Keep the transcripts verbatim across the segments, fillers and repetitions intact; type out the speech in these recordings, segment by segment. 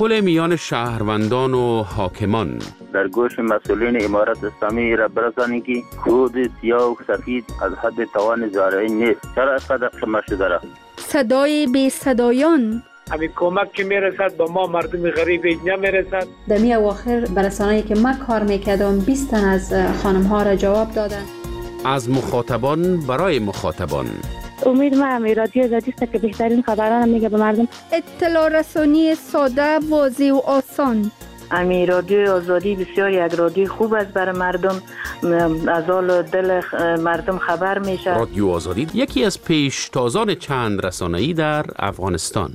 تداخل میان شهروندان و حاکمان. در گوش مسئولین امارت اسلامی را برسانید که کود سیاه و سفید از حد توان زارعی نیست. چرا اینقدر قمه شده را؟ صدای بی صدایان. همین کمک که میرسد به ما مردم غریب نمیرسد. در می اواخر برسانه‌ای که من کار میکردم بیست تن از خانم ها را جواب دادن. از مخاطبان برای مخاطبان. امید ما هم رادیو آزادی است که بهترین خبران میگه به مردم. اطلاع رسانی ساده، واضح و آسان. امی رادیو آزادی بسیار یک رادیو خوب است برای مردم، از حال دل مردم خبر میشه. رادیو آزادی یکی از پیشتازان چند رسانه‌ای در افغانستان.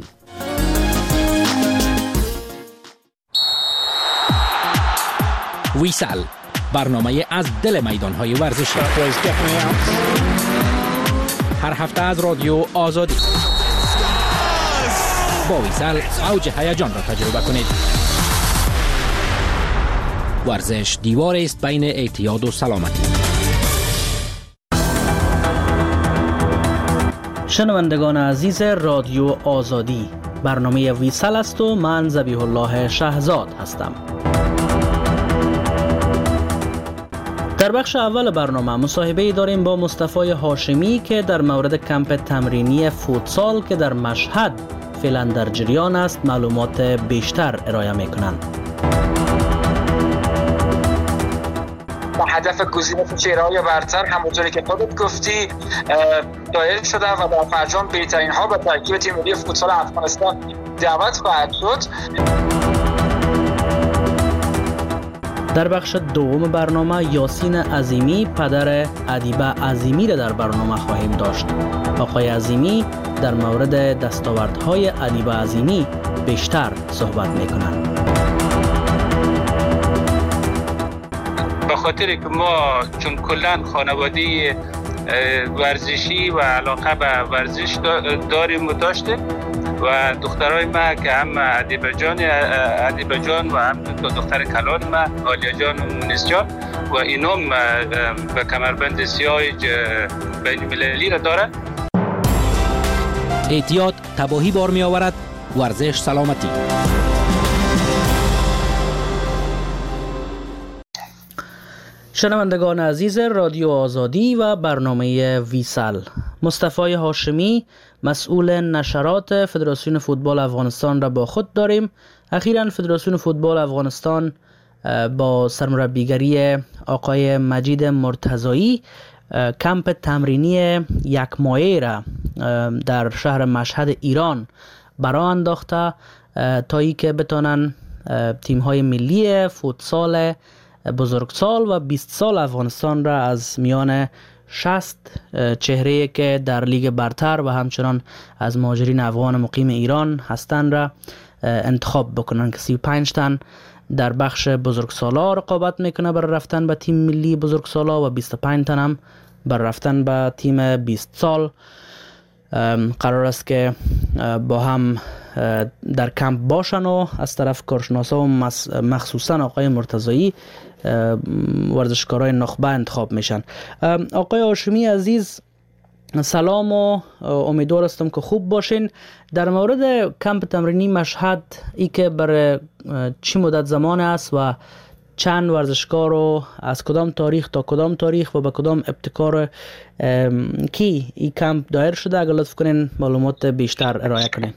ویسال، برنامه از دل میدان‌های ورزشی. هر هفته از رادیو آزادی. با ویسال اوج هیجان را تجربه کنید. ورزش دیواری است بین اعتیاد و سلامتی. شنوندگان عزیز رادیو آزادی، برنامه ویسال است و من ذبیح الله شهزاد هستم. در بخش اول برنامه مصاحبه داریم با مصطفی هاشمی که در مورد کمپ تمرینی فوتسال که در مشهد فعلا در جریان است معلومات بیشتر ارائه میکنند. هدف گزینش چهره‌های برتر همونطوری که خودت گفتی دایر شده و در فرجام بهترین ها به ترکیب تیم ملی فوتسال افغانستان دعوت خواهد شد. در بخش دوم برنامه یاسین عظیمی پدر ادیبه عظیمی را در برنامه خواهیم داشت. آقای عظیمی در مورد دستاوردهای ادیبه عظیمی بیشتر صحبت میکنند. به خاطر که ما چون کلان خانواده ورزشی و علاقه به ورزش داریم و داشته و دخترای ما که هم ادیبه جان ادیبه جان و هم دختر کلان ما عالیه جان و مونس جان و اینام به کمربند سیاه بین المللی را دارن. اعتیاد تباهی بار می آورد، ورزش سلامتی. شنوندگان عزیز رادیو آزادی و برنامه ویسال، مصطفی هاشمی مسئول نشرات فدراسیون فوتبال افغانستان را با خود داریم. اخیراً فدراسیون فوتبال افغانستان با سرمربیگری آقای مجید مرتضایی کمپ تمرینی یک ماهه را در شهر مشهد ایران برآ انداخته تا ای که بتانن تیم‌های ملی فوتسال بزرگسال و بیست سال افغانستان را از میان شصت چهره که در لیگ برتر و همچنان از مهاجرین افغان مقیم ایران هستند را انتخاب بکنن که سی و پنج تن در بخش بزرگسالا رقابت میکنه برای رفتن به تیم ملی بزرگسالا و بیست و پنج تن هم برای رفتن به تیم بیست سال. قرار است که با هم در کمپ باشن و از طرف کارشناسا و مخصوصا آقای مرتضایی ورزشکارای نخبه انتخاب میشن. آقای هاشمی عزیز سلام و امیدوار هستم که خوب باشین. در مورد کمپ تمرینی مشهد ای که برای چی مدت زمان است و چند ورزشکار رو از کدام تاریخ تا کدام تاریخ و به کدام ابتکار کی این کمپ دایر شده، اگر لطف کنین معلومات بیشتر ارائه کنین.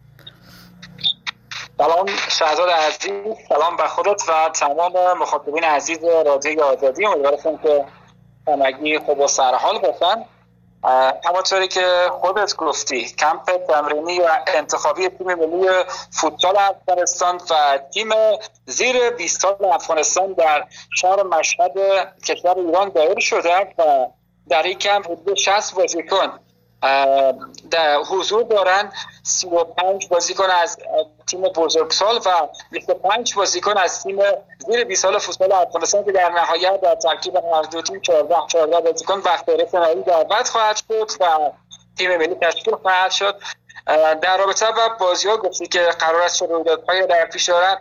سلام شهزاد عزیز، سلام به خودت و تمام مخاطبین عزیز رادیو آزادی. امیدوارم که همگی خوب و سرحال باشن. همونطوری که خودت گفتی کمپ تمرینی و انتخابی تیم ملی فوتبال افغانستان و تیم زیر بیست سال افغانستان در شهر مشهد کشور ایران دایر شده و در این کمپ حدود شصت بازیکن در حضور دارن. سی و پنج بازیکن از تیم بزرگسال و بیست و پنج بازیکن از تیم زیر بیست سال فوتبال افغانستان که در نهایت در ترکیب هر دو تیم چهارده چهارده بازیکن وقت رسانه‌ای دعوت خواهد شد و تیم ملی تشکیل خواهد شد. در رابطه با بازی‌ها گفتی که قرار است رویدادهای در پیش دارند.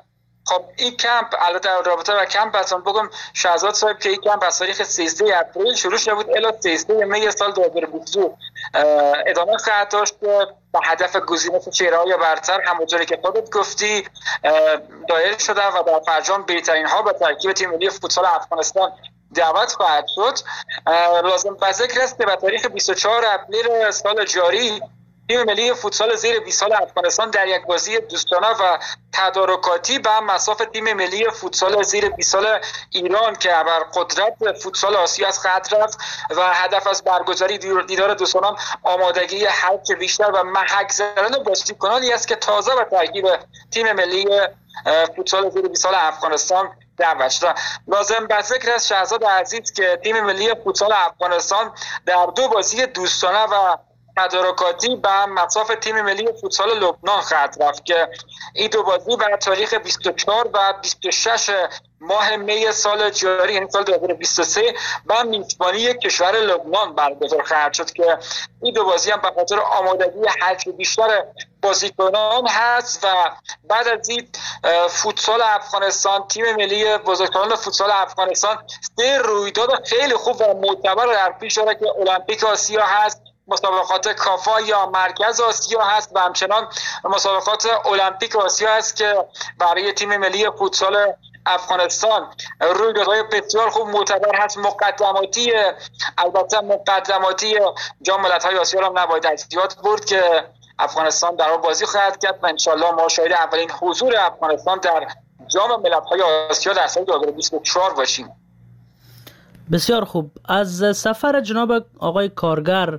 خب این کمپ البته در رابطه با کمپ اصلا بگم شهزاد صاحب که این کمپ از تاریخ سیزده اپریل شروع شده بود الی سیزده می سال دو هزار و بیست و دو ادامه خواهد داشت به هدف گزینش چهره‌های برتر همونطوری که خودت گفتی دایر شده و در فرجام بهترین ها به ترکیب تیم ملی فوتسال افغانستان دعوت خواهد شد. لازم به ذکر است که به تاریخ بیست و چهار اپریل سال جاری تیم ملی فوتسال زیر بیست سال افغانستان در یک بازی دوستانه و تدارکاتی به مصاف تیم ملی فوتسال زیر بیست سال ایران که بر قدرت فوتسال آسیا از خط رفت و هدف از برگزاری دیدار دوستانه آمادگی حرک بیشتر و محک زدن بازیکنانی است که تازه به ترکیب تیم ملی فوتسال زیر بیست سال افغانستان دعوت شد. لازم به ذکر است شهزاد عزیز که تیم ملی فوتسال افغانستان در دو بازی دوستانه و تدارکاتی به مصاف تیم ملی فوتسال لبنان خواهد رفت که این دو بازی بر تاریخ بیست و چهار و بیست و شش ماه می سال جاری یعنی سال دو هزار و بیست و سه با میزبانی کشور لبنان برگزار خواهد شد که این دو بازی هم به خاطر آمادگی حجم بیشتر بازیکنان هست و بعد از این فوتسال افغانستان تیم ملی بزرگسالان فوتسال افغانستان سه رویداد خیلی خوب و معتبر در پیش داره که المپیک آسیا هست، مسابقات کافا یا مرکز آسیا هست و همچنان مسابقات المپیک آسیا هست که برای تیم ملی فوتسال افغانستان رویدادهای بسیار خوب معتبر هست. مقدماتی البته مقدماتی جام ملت‌های آسیا را نباید از یاد برد که افغانستان در آن بازی خواهد کرد و انشالله ما شاهد اولین حضور افغانستان در جام ملت‌های آسیا در سال دو هزار و بیست و چهار باشیم. بسیار خوب. از سفر جناب آقای کارگر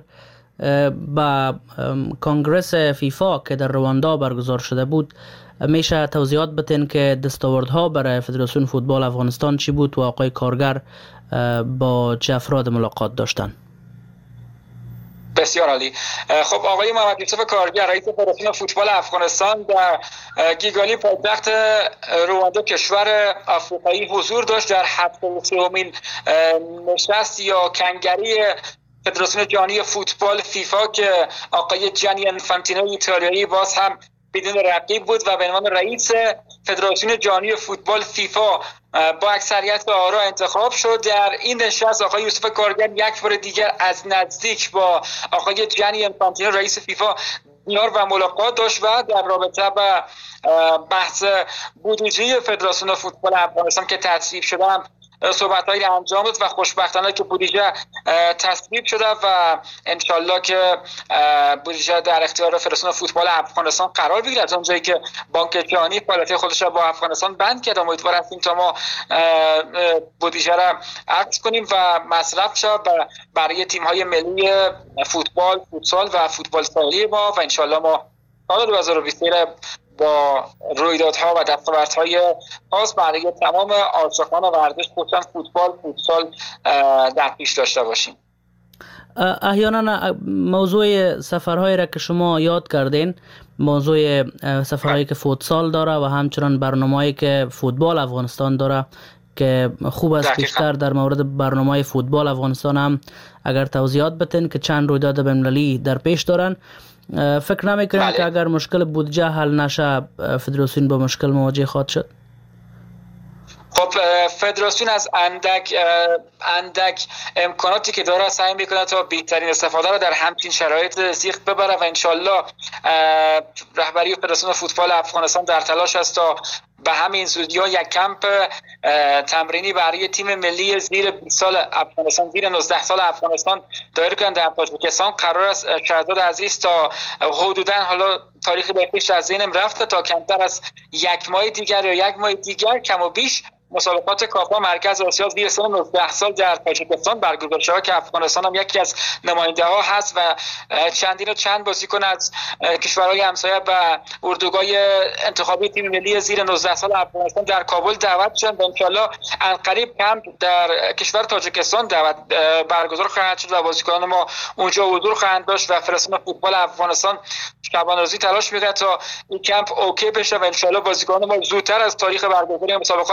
به کنگرس فیفا که در رواندا برگزار شده بود میشه توضیحات بدین که دستاوردها برای فدراسیون فوتبال افغانستان چی بود و آقای کارگر با چه افراد ملاقات داشتن؟ بسیار عالی. خب آقای محمد یوسف کارگر رئیس فدراسیون فوتبال افغانستان در گیگالی پایتخت رواندا کشور آفریقایی حضور داشت در هفتاد و سومین نشست یا کنگره فدراسیون جهانی فوتبال فیفا که آقای جانی انفانتینو ایتالیایی باز هم بدون رقیب بود و به عنوان رئیس فدراسیون جهانی فوتبال فیفا با اکثریت آرا انتخاب شد. در این نشست آقای یوسف کارگر یک بار دیگر از نزدیک با آقای جانی انفانتینو رئیس فیفا دیدار و ملاقات داشت و در رابطه با بحث بودجه فدراسیون فوتبال افغانستان که تصویب شده هم صحبت‌هایی انجام داد و خوشبختانه که بودجه تصویب شده و انشالله که بودجه در اختیار فدراسیون فوتبال افغانستان قرار بگیرد. از اونجایی که بانک جهانی فعالیت خودش را با افغانستان بند کرد، امیدوار هستیم تا ما بودجه را عرض کنیم و مصرف شود برای تیم‌های ملی فوتبال، فوتسال و فوتبال ساحلی ما و انشالله ما سال دو هزار و بیست را با رویدادها و دستاوردهای خاص برای تمام عاشقان ورزش خصوصا فوتبال فوتسال در پیش داشته باشیم. احیانا موضوع سفرهایی را که شما یاد کردین، موضوع سفرهایی که فوتسال داره و همچنان برنامه‌ای که فوتبال افغانستان داره که خوب است بیشتر در مورد برنامه فوتبال افغانستان هم اگر توضیحات بدین که چند رویداد بین‌المللی در پیش دارن. فکر نمی‌کنید بله. که اگر مشکل بودجه حل نشه فدراسیون با مشکل مواجه خواهد شد؟ خب فدراسیون از اندک اندک امکاناتی که داره سعی میکنه تا بهترین استفاده را در همچین شرایط زیغ ببره و انشالله رهبری فدراسیون فوتبال افغانستان در تلاش است تا به همین زودی ها یک کمپ تمرینی برای تیم ملی زیر بیست سال افغانستان زیر نوزده سال افغانستان دایر کنند در تاجیکستان. قرار است شهزاد عزیز تا حدوداً حالا تاریخ به پیش از ذهنم رفته تا کمتر از یک ماه دیگر یا یک ماه دیگر کم و بیش مسابقات کافا مرکز آسیا زیر سن نوزده سال در تاجیکستان برگزار شود که افغانستان هم یکی از نماینده ها هست و چندین و چند بازیکن از کشورهای همسایه و اردوگاه انتخابی تیم ملی زیر نوزده سال افغانستان در کابل دعوت شدند و انشالله عنقریب کمپ در کشور تاجیکستان دعوت برگزار خواهد شد و بازیکنان ما اونجا حضور خواهند داشت و فدراسیون فوتبال افغانستان شبانه‌روزی تلاش می‌کند تا این کمپ اوکی بشه و انشالله بازیکنان ما زودتر از تاریخ برگزاری مسابقات برن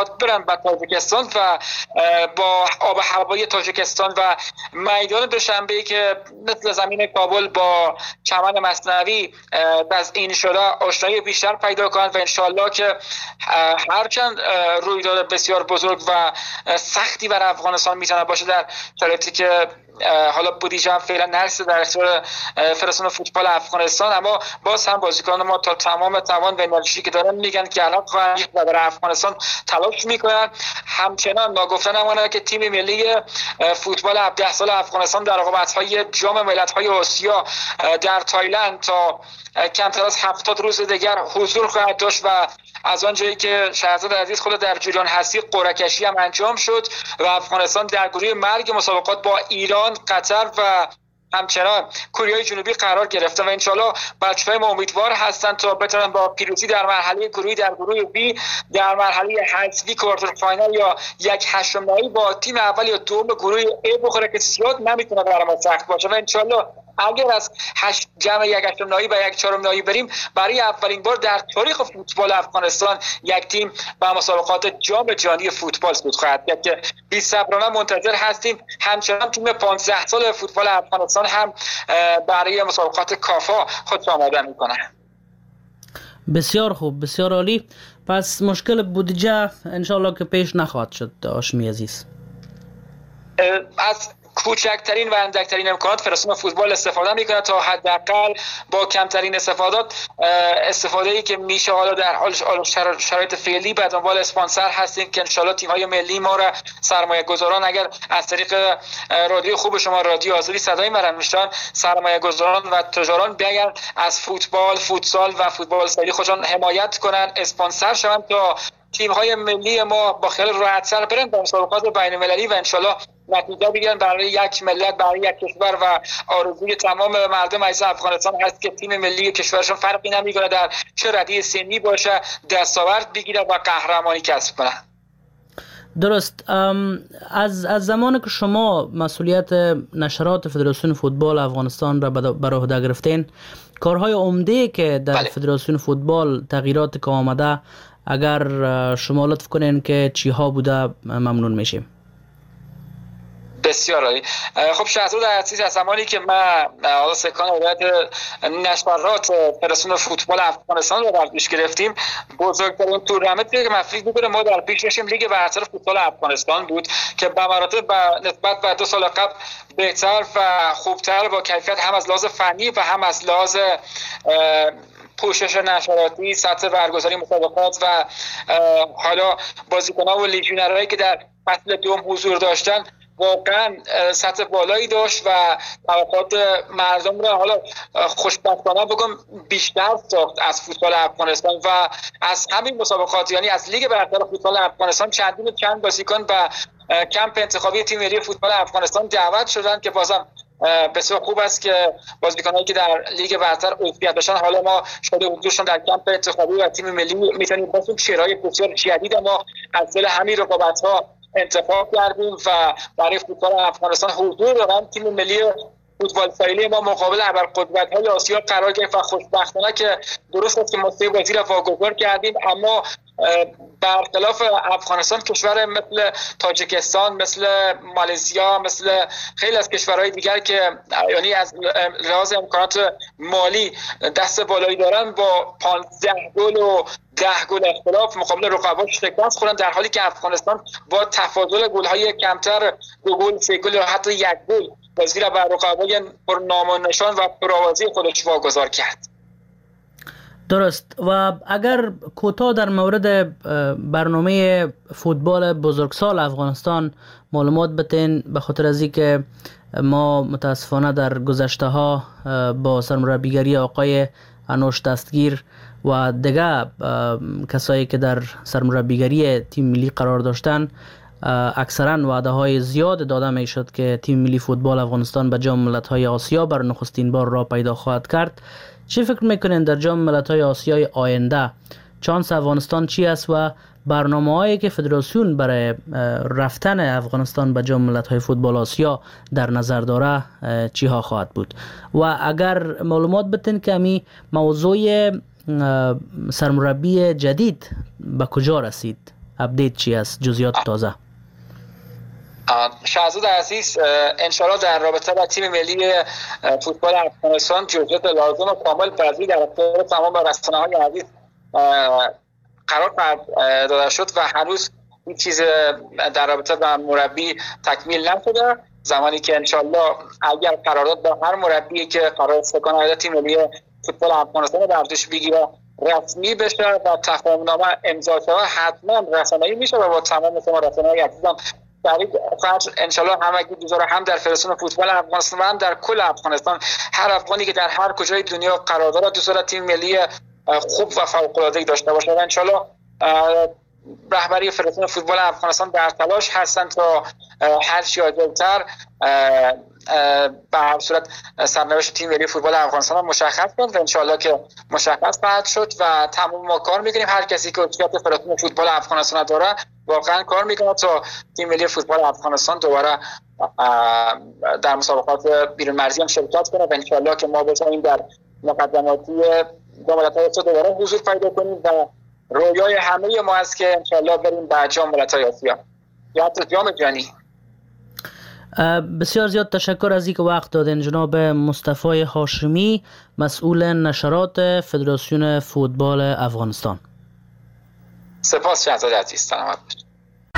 به تاجیکستان و با آب و هوای تاجیکستان و میدان دوشنبه که مثل زمین کابل با چمن مصنوی تزیین شده آشنایی بیشتر پیدا کنند و انشالله که هرچند رویداد بسیار بزرگ و سختی بر افغانستان میتونه باشه در شرایطی که حالا بودجه هم فعلا نرسیده در اختیار فدراسیون فوتبال افغانستان، اما باز هم بازیکنان ما تا تمام توان و انرژی که دارن میگن که الان خواهند و برای افغانستان تلاش میکنن. همچنان ناگفته نماند که تیم ملی فوتبال هفده سال افغانستان در رقابت‌های جام ملت‌های آسیا در تایلند تا کمتر از هفتاد روز دیگر حضور خواهد داشت و از آنجایی که شهرزاد عزیز خود در جریان هستی قرعه کشی هم انجام شد و افغانستان در گروه مرگ مسابقات با ایران، قطر و همچنان کره جنوبی قرار گرفته و انشالله بچه‌های ما امیدوار هستند تا بتونن با پیروزی در مرحله گروهی در گروه بی در مرحله حذفی کوارتر فاینال یا یک هشتم نهایی با تیم اول یا دوم گروه ای بخوره که زیاد نمیتونه برای ما سخت باشه و انشالله اگر از هشت جمع یک هشتم نهایی و یک چهارم نهایی بریم برای اولین بار در تاریخ فوتبال افغانستان یک تیم به مسابقات جام جهانی فوتبال صعود خواهد کرد که بی‌صبرانه منتظر هستیم. همچنان تیم پانزده سال فوتبال افغانستان هم برای مسابقات کافا خود آماده میکنه. بسیار خوب، بسیار عالی. پس مشکل بودجه انشالله که پیش نخواهد شد هاشمی عزیز. از کوچکترین و اندکترین امکانات فدراسیون فوتبال استفاده میکنه تا حداقل با کمترین استفادات استفاده ای که میشه. حالا در حال شرایط فعلی به دنبال اسپانسر هستیم که انشالله تیم های ملی ما را سرمایه گذاران اگر از طریق رادیو خوب شما رادیو آزادی صدای مرا میشن سرمایه گذاران و تجاران بیان از فوتبال، فوتسال و فوتبال سری خودشان حمایت کنن، اسپانسر شوند تا تیم های ملی ما با خیال راحت‌تر برن به مسابقات بین‌المللی و انشالله نتیجه بگیرن برای یک ملت، برای یک کشور و آرزوی تمام مردم عزیز افغانستان هست که تیم ملی کشورشون فرقی نمیکنه در چه ردی سنی باشه دستاورد بگیره و قهرمانی کسب کنه. درست. از از زمانی که شما مسئولیت نشرات فدراسیون فوتبال افغانستان را بر عهده گرفتین، کارهای عمده که در بله. فدراسیون فوتبال تغییرات که آمده اگر شما لطف کنین که چی ها بوده ممنون میشیم. بسیار عالی. خب شهرزاد عزیز از زمانی که من حالا سکان هدایت نشرات فدراسیون فوتبال افغانستان رو در پیش گرفتیم، بزرگترین تورنمنتی که من فکر می‌کنم ما در پیش داشتیم لیگ برتر فوتبال افغانستان بود که به مراتب نسبت به دو سال قبل بهتر و خوبتر با کیفیت هم از لحاظ فنی و هم از لحاظ پوشش نشراتی، سطح برگزاری مسابقات و حالا بازیکن‌ها و لیژیونرهایی که در فصل دوم حضور داشتن واقعا سطح بالایی داشت و توقعات مردم را حالا خوشبختانه بگم بیشتر ساخت از فوتبال افغانستان و از همین مسابقات، یعنی از لیگ برتر فوتبال افغانستان چندین چند بازیکن و کمپ انتخابی تیم ملی فوتبال افغانستان دعوت شدن که بازم بسیار خوب است که بازیکنایی که در لیگ برتر عضویت داشتن حالا ما شده حضورشون در کمپ انتخابی و تیم ملی میتونیم باشیم. چهره‌های بسیار جدید ما از دل همین رقابت‌ها انتخاب کردیم و برای فوتبال افغانستان حضور دارن. تیم ملی فوتبال فعلی ما مقابل ابرقدرت‌های آسیا قرار گرفت و خوشبختانه که درست است که ما سه بازی را واگذار کردیم، اما برخلاف افغانستان کشور مثل تاجیکستان، مثل مالزیا، مثل خیلی از کشورهای دیگر که یعنی از لحاظ امکانات مالی دست بالایی دارن با پانزده گل و ده گل اختلاف مقابل رقباش شکست خوردن، در حالی که افغانستان با تفاضل گل‌های کمتر دو گل، سه گل یا حتی یک گل بازی را بر رقبای پر نام و نشان و پرآوازی خودش واگذار کرد. درست. و اگر کوتاه در مورد برنامه فوتبال بزرگسال افغانستان معلومات بتین، به خاطر از اینکه ما متاسفانه در گذشته ها با سرمربیگری آقای انوش دستگیر و دیگه کسایی که در سرمربیگری تیم ملی قرار داشتن اکثرا وعده های زیاد داده می شد که تیم ملی فوتبال افغانستان به جام ملت‌های آسیا بر نخستین بار را پیدا خواهد کرد. چی فکر میکنین در جام ملت‌های آسیای آینده چانس افغانستان چی است و برنامه‌هایی که فدراسیون برای رفتن افغانستان به جام ملت‌های فوتبال آسیا در نظر داره چی ها خواهد بود؟ و اگر معلومات بتین که می موضوع سرمربی جدید به کجا رسید اپدیت چی است، جزئیات تازه؟ شهزاد عزیز، انشالله در رابطه با تیم ملی فوتبال افغانستان جزئیات لازم و کامل بعضی در اختیار تمام رسانه‌های عزیز قرار داده شد و هنوز این چیز در رابطه با مربی تکمیل نشده. زمانی که انشالله اگر قرارداد با هر مربی که قرار است کنه تیم ملی فوتبال افغانستان رو برداشت بگیره رسمی بشه و تفاهم‌نامه امضا شده، حتما رسانه‌ای میشه و با تمام شما رسانه‌های عزیزم تبریک فرض انشالله همگی دوزار هم در فدراسیون فوتبال افغانستان و هم در کل افغانستان هر افغانی که در هر کجای دنیا قرار داره دوزار تیم ملی خوب و فوق‌العاده‌ای داشته باشه و انشالله رهبری فدراسیون فوتبال افغانستان در تلاش هستند تا هر چی عاجل‌تر به هر صورت سرنوشت تیم ملی فوتبال افغانستان مشخص کنند و انشالله که مشخص خواهد شد و تمام ما کار میکنیم. هر کسی که عضویت فدراسیون فوتبال افغانستان داره واقعا کار میکنه تا تیم ملی فوتبال افغانستان دوباره در مسابقات بیرون مرزی هم شرکت کنه و انشالله که ما بتونیم در مقدماتی جام‌های دوباره حضور پیدا کنیم و رویای همه ما است که انشالله بریم به جام ملت‌های آسیا یا حتی جام جهانی. بسیار زیاد تشکر از اینکه وقت دادین جناب مصطفی هاشمی، مسئول نشرات فدراسیون فوتبال افغانستان. سپاس شهزاد عزیز، سلامت باشید.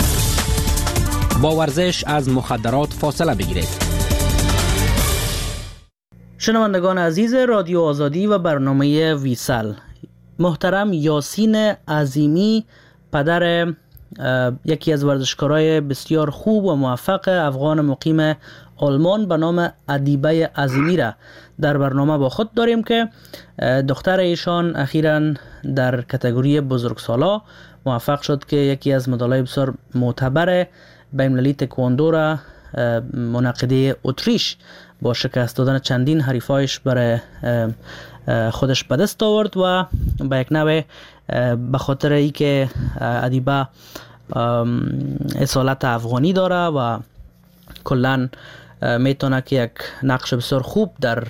با ورزش از مخدرات فاصله بگیرید. شنوندگان عزیز رادیو آزادی و برنامه ویسل، محترم یاسین عظیمی، پدر یکی از ورزشکارای بسیار خوب و موفق افغان مقیم آلمان به نام ادیبه عظیمی را در برنامه با خود داریم که دختر ایشان اخیراً در کاتگوری بزرگسالا موفق شد که یکی از مدال‌های بسیار معتبر بین‌المللی تکواندو را منعقده اتریش با شکست دادن چندین حریفایش برای خودش به دست آورد و به یک نوع به خاطر ای که ادیبه اصالت افغانی داره و کلن میتونه که یک نقش بسیار خوب در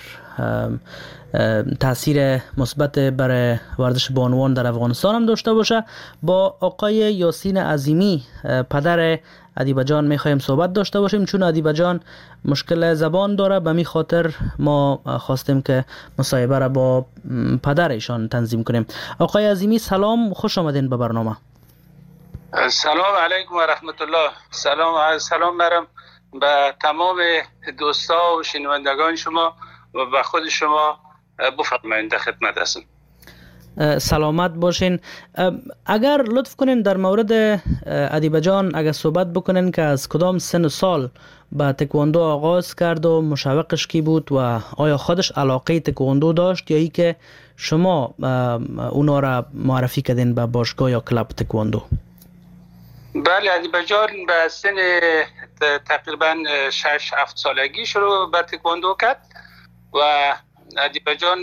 تاثیر مثبت برای ورزش بانوان در افغانستان هم داشته باشه. با آقای یاسین عظیمی پدر ادیبه جان میخوایم صحبت داشته باشیم، چون ادیبه جان مشکل زبان داره، به می خاطر ما خواستیم که مصاحبه را با پدر ایشان تنظیم کنیم. آقای عظیمی سلام، خوش آمدین به برنامه. سلام علیکم و رحمت الله. سلام سلام برم به تمام دوستا و شنوندگان شما و به خود شما. بفرمایید در خدمت هستم. سلامت باشین. اگر لطف کنین در مورد ادیبه جان اگر صحبت بکنین که از کدام سن و سال با تکواندو آغاز کرد و مشوقش کی بود و آیا خودش علاقه تکواندو داشت یا ای که شما اونا را معرفی کردین به باشگاه یا کلاب تکواندو؟ بله، ادیبه جان به سن تقریبا شش هفت سالگی شروع به تکواندو کرد و ادیبه جان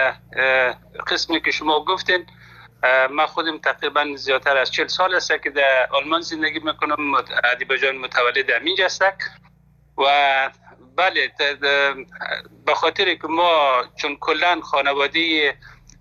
قسمی که شما گفتین، من خودم تقریبا زیادتر از چهل سال است که در آلمان زندگی میکنم. ادیبه جان متولد همینجا است و بله به خاطر که ما چون کلا خانواده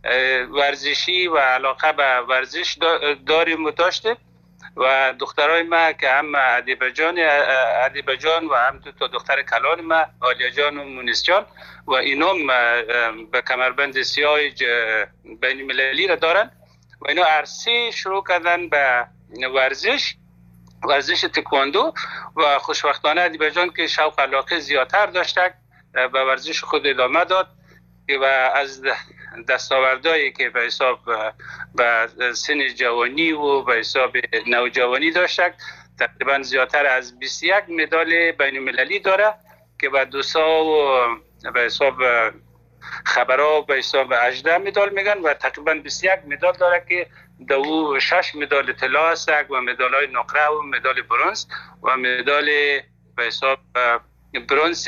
ورزشی و علاقه به ورزش داریم و داشتیم و دخترای ما که هم ادیبه جان ادیبه جان و هم دو تا دختر کلان ما آلیا جان و مونس جان و اینام به کمربند سیاه بین المللی را دارن و اینا عرصه شروع کردن به ورزش ورزش تکواندو و خوشبختانه ادیبه جان که شوق علاقه زیادتر داشته به ورزش خود ادامه داد و از دستاوردهایی که به حساب به سن جوانی و به حساب نوجوانی داشته تقریبا زیادتر از بیست و یک مدال بین المللی داره که به دوسا و به حساب خبرها به حساب هجده مدال میگن و تقریبا بیست و یک مدال داره که دو شش مدال طلا است و مدال های نقره و مدال برنز و مدال به حساب برنز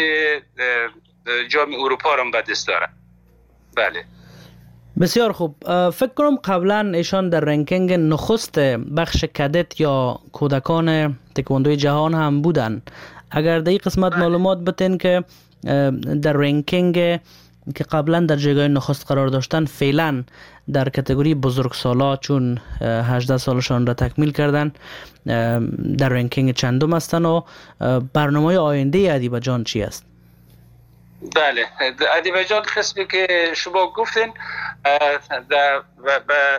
جام اروپا را به دست داره. بله بسیار خوب. فکر کنم قبلا ایشان در رنکینگ نخست بخش کدت یا کودکان تکواندوی جهان هم بودن. اگر در این قسمت معلومات بتین که در رنکینگ که قبلا در جایگاه نخست قرار داشتن فعلا در کاتگوری بزرگسالا چون هجده سالشان را تکمیل کردن در رنکینگ چندم هستن و برنامه آینده ادیبجان چی است؟ بله، ادیبجان قسمی که شما گفتین به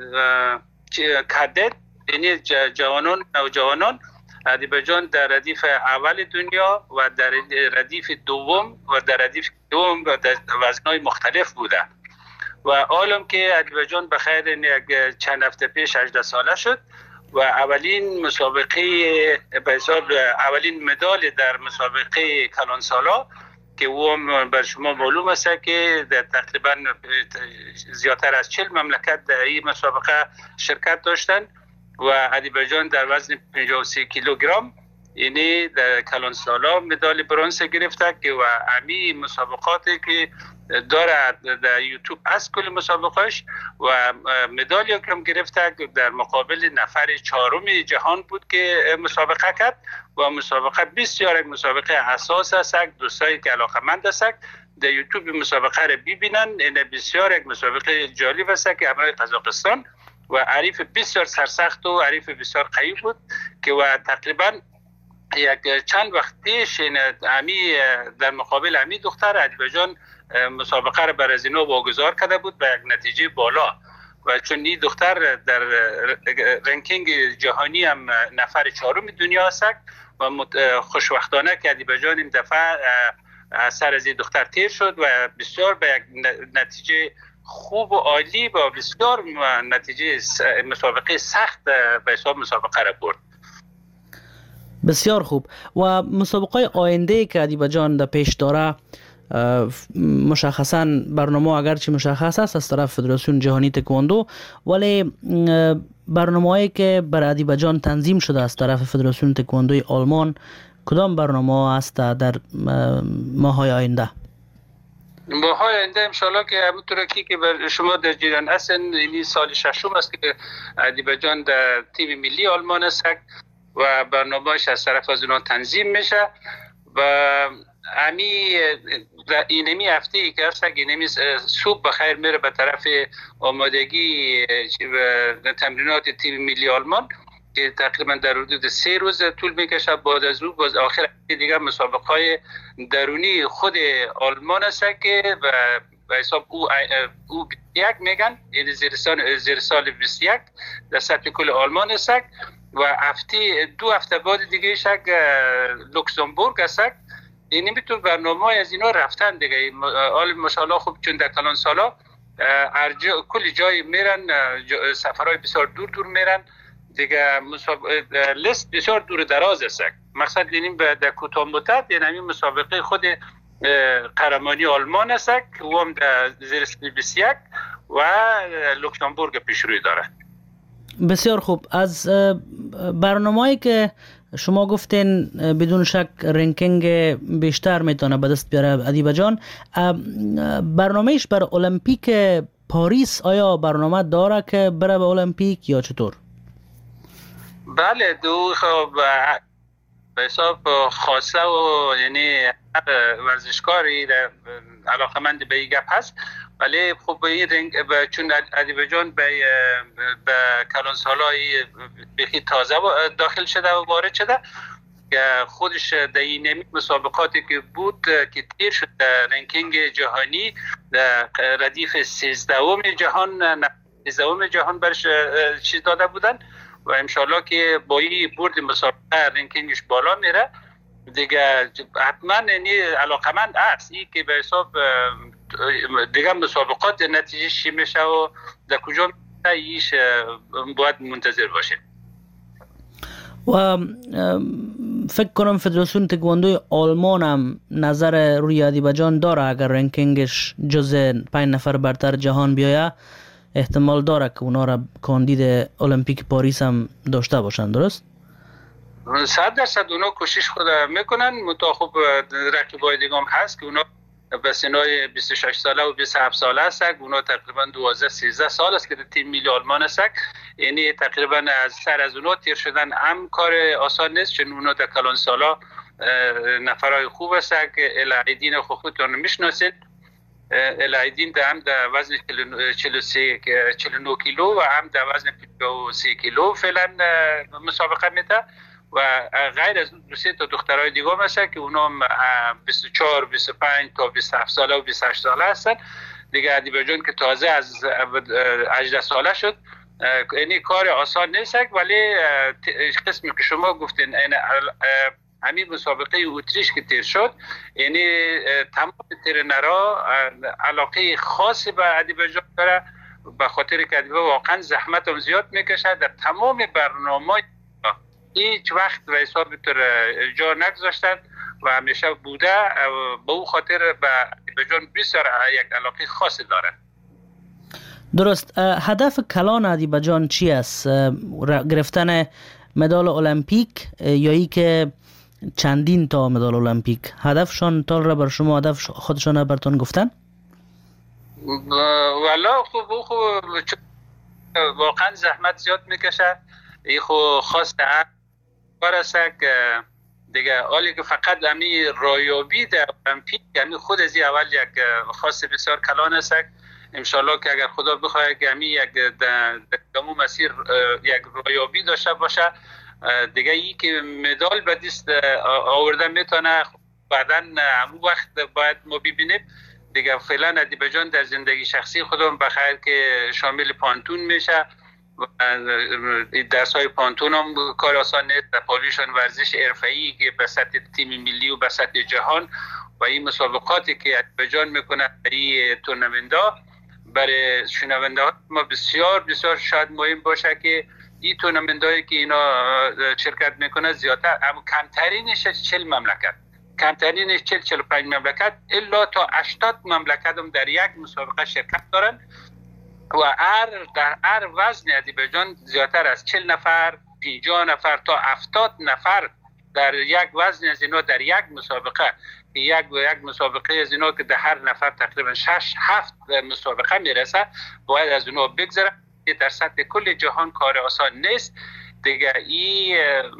کادت یعنی جوانان نوجوانان ادیبجان در ردیف اول دنیا و در ردیف دوم و در ردیف دوم و در وزنهای مختلف بوده و عالم که ادیبجان بخیر یک چند هفته پیش هجده ساله شد و اولین مسابقه به حساب اولین مدال در مسابقه کلانسالا که او بر شما معلوم است که تقریبا زیادتر از چهل مملکت در این مسابقه شرکت داشتند و ادیبجان در وزن پنجاه و سه کیلوگرم یعنی در کلانسالا مدال برنز گرفته که و امی مسابقاتی که داره در یوتیوب از کل مسابقاش و مدالی کم گرفته در مقابل نفر چهارم جهان بود که مسابقه کرد و مسابقه بسیار یک مسابقه اساس است. دوستایی که علاقه‌مند هستند در یوتیوب مسابقه را ببینن. این بسیار یک مسابقه جالب است که همراه قزاقستان و عریف بسیار سرسخت و عریف بسیار قوی بود که و تقریبا یک چند وقت پیش امی در مقابل امی دختر ادیبجان مسابقه را بر از اینا واگذار کرده بود به یک نتیجه بالا و چون این دختر در رنکینگ جهانی هم نفر چهارم دنیا است و خوشوقتانه که ادیبجان این دفعه سر از این دختر تیر شد و بسیار به یک نتیجه خوب و عالی و بسیار نتیجه مسابقه سخت به حساب مسابقه را برد. بسیار خوب. و مسابقه آینده که ادیبجان در پیش داره مشخصا برنامه اگرچه مشخص است از طرف فدراسیون جهانی تکواندو ولی برنامه‌ای که بر ادیبجان تنظیم شده از طرف فدراسیون تکواندوی آلمان کدام برنامه است در ماه‌های آینده؟ ماه‌های آینده انشالله که همونطور که بر شما در جریان هستن این سال ششم است که ادیبجان در تیم ملی آلمان است و برنامه‌اش از طرف از اونها تنظیم میشه و امی اینمی هفته ای که هست اینمی صبح بخیر میره به طرف آمادگی تمرینات تیم ملی آلمان که تقریبا در حدود سه روز طول میکشه. بعد از او باز آخر دیگه مسابقه های درونی خود آلمان است که به حساب او او بیست و یک میگن یعنی زیر سال زیر سال بیست و یک در سطح کل آلمان است و هفته دو هفته بعد دیگه شک لوکزامبورگ است. یعنی میتون برنامه از اینا رفتن دیگه حال ماشاءالله خوب چون در کلان سالا ارجا کل جای میرن سفرهای بسیار دور دور میرن دیگه مسابقه لیست بسیار دور دراز است. مقصد یعنی در کوتاه مدت یعنی همین مسابقه خود قهرمانی آلمان است که او هم در زیر سن بیست و یک و لوکزامبورگ پیشروی داره. بسیار خوب. از برنامه‌ای که شما گفتین بدون شک رنکینگ بیشتر میتونه به دست بیاره ادیبجان، برنامهش بر المپیک پاریس آیا برنامه داره که بره به المپیک یا چطور؟ بله دو خب به حساب خاصه و یعنی ورزشکاری علاقمند به این گپ هست ولی خب به این رنگ چون ادیبجان به به کلانسالای بخی تازه داخل شده و وارد شده که خودش در این مسابقاتی که بود که تیر شد رنکینگ جهانی در ردیف سیزدهم جهان سیزدهم جهان برش چیز داده بودن و انشالله که با این برد مسابقه رنکینگش بالا میره دیگه حتما یعنی علاقمند است این که به حساب دیگه مسابقات نتیجه چی میشه و در کجا ایش باید منتظر باشه. و فکر کنم فدراسیون تکواندوی آلمان هم نظر روی ادیبجان داره اگر رنکینگش جز پنج نفر برتر جهان بیایه احتمال داره که اونا را کاندید المپیک پاریس هم داشته باشن، درست؟ صد درصد اونا کوشش خود میکنن منتها خب رقیبای دیگه هم هست که اونا به سنای بیست و شش ساله و بیست و هفت ساله است. اونا تقریبا دوازده سیزده سال است که تیم ملی آلمان است یعنی تقریبا از سر از اونا تیر شدن هم کار آسان نیست چون اونا در کلان سالا نفرای خوب است که الهیدین خودتون میشناسید الایدین در هم در وزن چهل و سه چهل و نه کیلو و هم در وزن پنجاه و سه کیلو فعلا مسابقه میده و غیر از دو سه تا دخترای دیگه هم هستن که اونا بیست و چهار بیست و پنج تا بیست و هفت ساله و بیست و هشت ساله هستن دیگه. ادیبه که تازه از هجده ساله شد، یعنی کار آسان نیست، ولی قسمی که شما گفتین همین مسابقه اتریش که تیر شد، یعنی تمام ترینرها علاقه خاصی به ادیبجان داره، به خاطر که ادیبه واقعا زحمت هم زیاد میکشه. در تمام برنامه هیچ وقت و حساب تر جا نگذاشتن و همیشه بوده. به اون خاطر به ادیبجان بسیار یک علاقه خاصی داره. درست. هدف کلان ادیبجان چی است؟ گرفتن مدال المپیک یا ای که چندین تا مدال المپیک؟ هدفشان تال را بر شما هدف خودشان براتون گفتن؟ والا خوب خوب واقعا زحمت زیاد میکشه. ای خو خواسته کار است که دیگه حالی که فقط امی رایابی در المپیک، یعنی خود از این اول یک خاص بسیار کلان است. انشالله که اگر خدا بخواهد که امی یک دمو مسیر یک رایابی داشته باشه دیگه، ای که مدال به دست آورده میتونه بعدا همون وقت باید ما ببینیم دیگه. فعلا ادیبجان در زندگی شخصی خودم بخیر که شامل پانتون میشه و درس های پانتون هم کار آسان نیست. در پالیشان ورزش حرفه‌ای که به سطح تیم ملی و به سطح جهان و این مسابقاتی که ادیبجان میکنه این تورنمنت‌ها برای شنونده ها ما بسیار بسیار شاید مهم باشه که این تورنمنت‌هایی که اینا شرکت میکنه زیادتر، اما کمترینش چهل مملکت، کمترینش چهل چهل و پنج مملکت الا تا هشتاد مملکت هم در یک مسابقه شرکت دارن و هر در هر وزن ادیبجان زیادتر از چهل نفر، پنجاه نفر تا هفتاد نفر در یک وزن از اینا در یک مسابقه، یک یک مسابقه از اینا که در هر نفر تقریبا شش هفت مسابقه میرسه، باید از اونها بگذره. در سطح کل جهان کار آسان نیست دیگه. این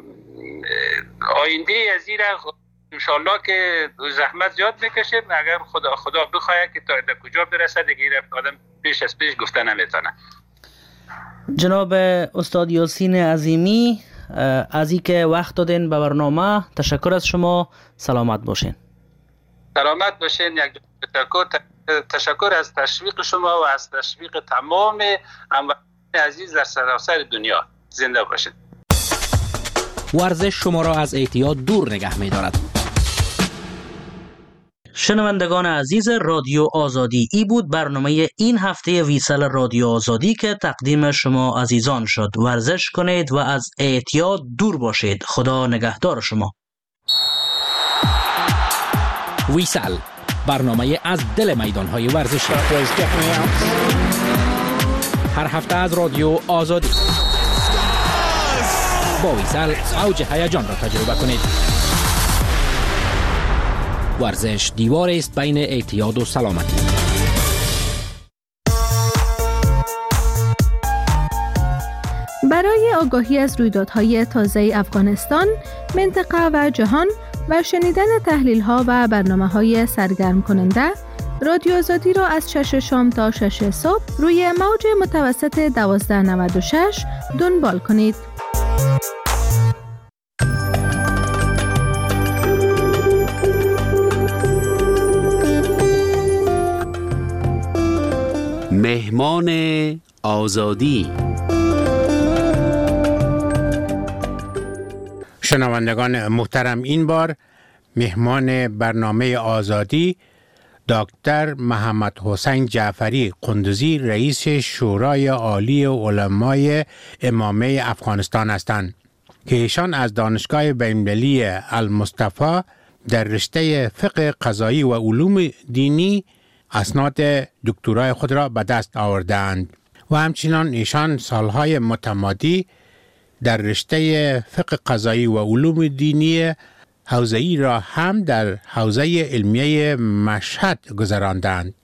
آینده از این انشالله که زحمت زیاد میکشه، اگر خدا خدا بخواه که تا در کجا برسه دیگه آدم پیش از پیش گفته نمیتونه. جناب استاد یاسین عظیمی، از این که وقت دادین به برنامه تشکر از شما. سلامت باشین. سلامت باشین. یک تشکر تشکر از تشویق شما و از تشویق تمام هموطنان عزیز در سراسر دنیا. زنده باشید. ورزش شما را از اعتیاد دور نگه می‌دارد. شنوندگان عزیز رادیو آزادی، ای بود برنامه این هفته ویسل رادیو آزادی که تقدیم شما عزیزان شد. ورزش کنید و از اعتیاد دور باشید. خدا نگهدار شما. ویسل، برنامه از دل میدان‌های ورزشی، هر هفته از رادیو آزادی. با ویسل اوج هیجان را تجربه کنید. ورزش دیوار است بین اعتیاد و سلامتی. برای آگاهی از رویدادهای تازه افغانستان، منطقه و جهان و شنیدن تحلیل‌ها و برنامه‌های سرگرم کننده، رادیو آزادی را از شش شام تا شش صبح روی موج متوسط دوازده نود و شش دنبال کنید. مهمان آزادی. شنوندگان محترم، این بار مهمان برنامه آزادی دکتر محمد حسین جعفری قندوزی، رئیس شورای عالی علمای امامه افغانستان هستند که ایشان از دانشگاه بین‌المللی المصطفی در رشته فقه قضایی و علوم دینی اسناد دکترای خود را به دست آوردند و همچنان ایشان سالهای متمادی در رشته فقه قضایی و علوم دینی حوزه‌ای را هم در حوزه علمیه مشهد گذراندند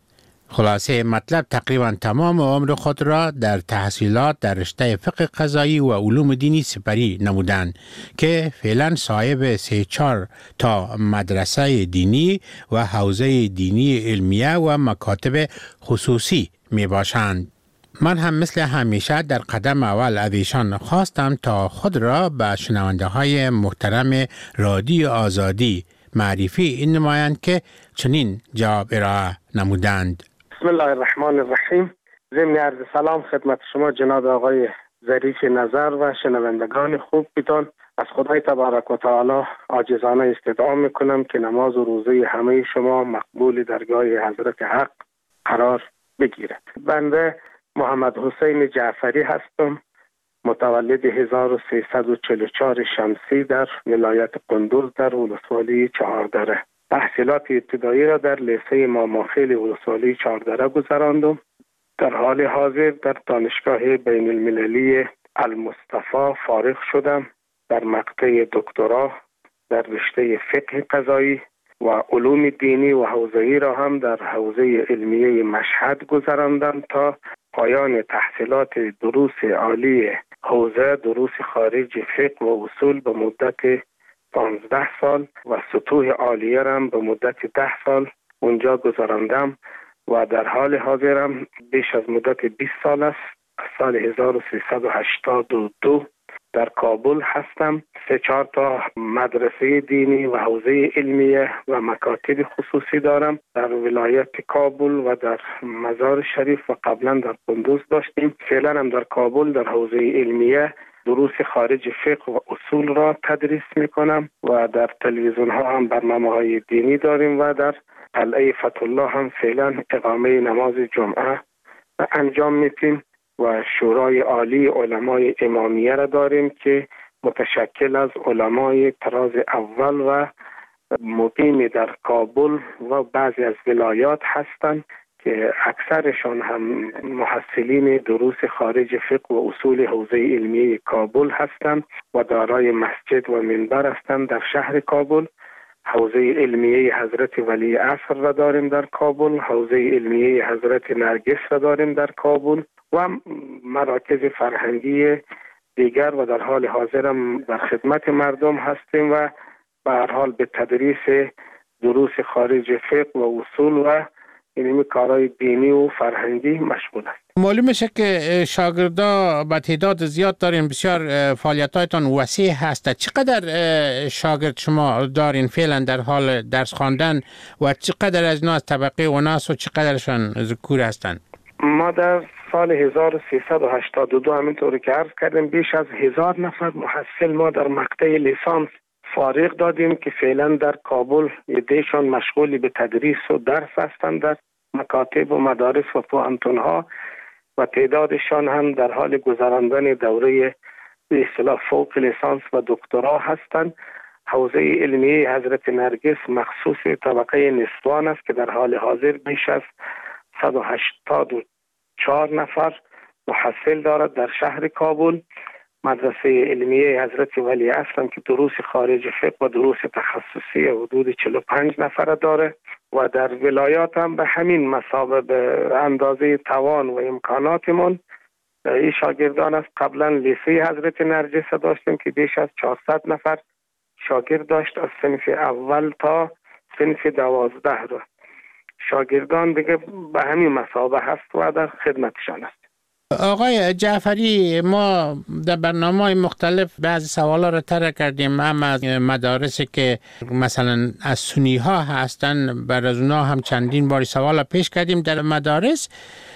خلاصه مطلب تقریبا تمام عمر خود را در تحصیلات در رشته فقه قضایی و علوم دینی سپری نمودند که فعلا صاحب سه چهار تا مدرسه دینی و حوزه دینی علمیه و مکاتب خصوصی می باشند. من هم مثل همیشه در قدم اول از ایشان خواستم تا خود را به شنونده های محترم رادیو آزادی معرفی این نمایند که چنین جواب ارائه نمودند. بسم الله الرحمن الرحیم. ضمن عرض سلام خدمت شما جناب آقای ظریف نظر و شنوندگان خوب بیتان. از خدای تبارک و تعالی عاجزانه استدعا میکنم که نماز و روزه همه شما مقبول درگاه حضرت حق قرار بگیرد. بنده محمد حسین جعفری هستم، متولد هزار و سیصد و چهل و چهار شمسی در ولایت قندوز در ولسوالی چهاردره. تحصیلات ابتدایی را در لیسه ماماخیل ولسوالی چهاردره گذراندم. در حال حاضر در دانشگاه بین المللی المصطفی فارغ شدم. در مقطع دکترا در رشته فقه قضایی و علوم دینی و حوزه‌ای را هم در حوزه علمیه مشهد گذراندم تا پایان تحصیلات دروس عالی حوزه دروس خارج فقه و اصول به مدت پانزده سال و سطوح عالیه را به مدت ده سال اونجا گذراندم و در حال حاضرم بیش از مدت بیست سال است. سال هزار و سیصد و هشتاد و دو در کابل هستم. سه چهار تا مدرسه دینی و حوزه علمیه و مکاتب خصوصی دارم در ولایت کابل و در مزار شریف و قبلا در قندوز داشتیم. فعلا هم در کابل در حوزه علمیه دروس خارج فقه و اصول را تدریس میکنم و در تلویزیون ها هم برنامه های دینی داریم و در قلعه فتح الله هم فعلا اقامه نماز جمعه انجام میدیم و شورای عالی علمای امامیه را داریم که متشکل از علمای طراز اول و مقیم در کابل و بعضی از ولایات هستند که اکثرشان هم محصلین دروس خارج فقه و اصول حوزه علمیه کابل هستند و دارای مسجد و منبر هستند در شهر کابل. حوزه علمیه حضرت ولی عصر را داریم در کابل، حوزه علمیه حضرت نرگس را داریم در کابل و مراکز فرهنگی دیگر و در حال حاضرم در خدمت مردم هستیم و به هر حال به تدریس دروس خارج فقه و اصول و اینمی کارهای دینی و فرهنگی مشغول است. معلوم میشه که شاگردا به تعداد زیاد دارین، بسیار فعالیتاتون وسیع هست. چقدر شاگرد شما دارین فعلا در حال درس خواندن و چقدر از اینا از طبقه اوناس و چقدرشان ذکور هستند؟ ما در سال هزار و سیصد و هشتاد و دو همینطوری که عرض کردیم بیش از هزار نفر محصل ما در مقطع لیسانس فارغ دادیم که فعلا در کابل یدهشان مشغولی به تدریس و درس هستند در مکاتب و مدارس و پوهنتون‌ها و تعدادشان هم در حال گذراندن دوره به اصطلاح فوق لیسانس و دکترا هستند. حوزه علمیه حضرت نرگس مخصوص طبقه نسوان است که در حال حاضر بیش از صد و هشتاد و چهار نفر محصل دارد در شهر کابل. مدرسه علمیه حضرت ولی عصر که دروس خارج فقه و دروس تخصصی حدود چهل و پنج نفر داره و در ولایات هم به همین مثابه به اندازه توان و امکاناتمون این شاگردان است. قبلا لیسه حضرت نرگس داشتیم که بیش از چهارصد نفر شاگرد داشت از صنف اول تا صنف دوازده رو. شاگردان دیگه به همین مثابه هست و در خدمتشان است. آقای جعفری، ما در برنامه‌های مختلف بعضی سوالا رو طرح کردیم، هم از مدارسی که مثلا از سنی ها هستن، بر از اونا هم چندین باری سوالا پیش کردیم. در مدارس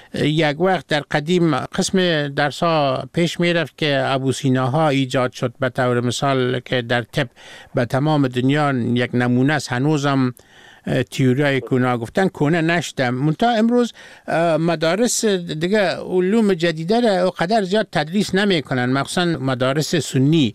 یک وقت در قدیم قسم درس‌ها پیش می‌رفت که ابوسیناها ایجاد شد، به طور مثال که در طب به تمام دنیا یک نمونه است، هنوزم تیوریای کونا گفتن کنه نشدم. منتها امروز مدارس دیگه علوم جدیده را قدر زیاد تدریس نمی کنن، مخصوصا مدارس سنی.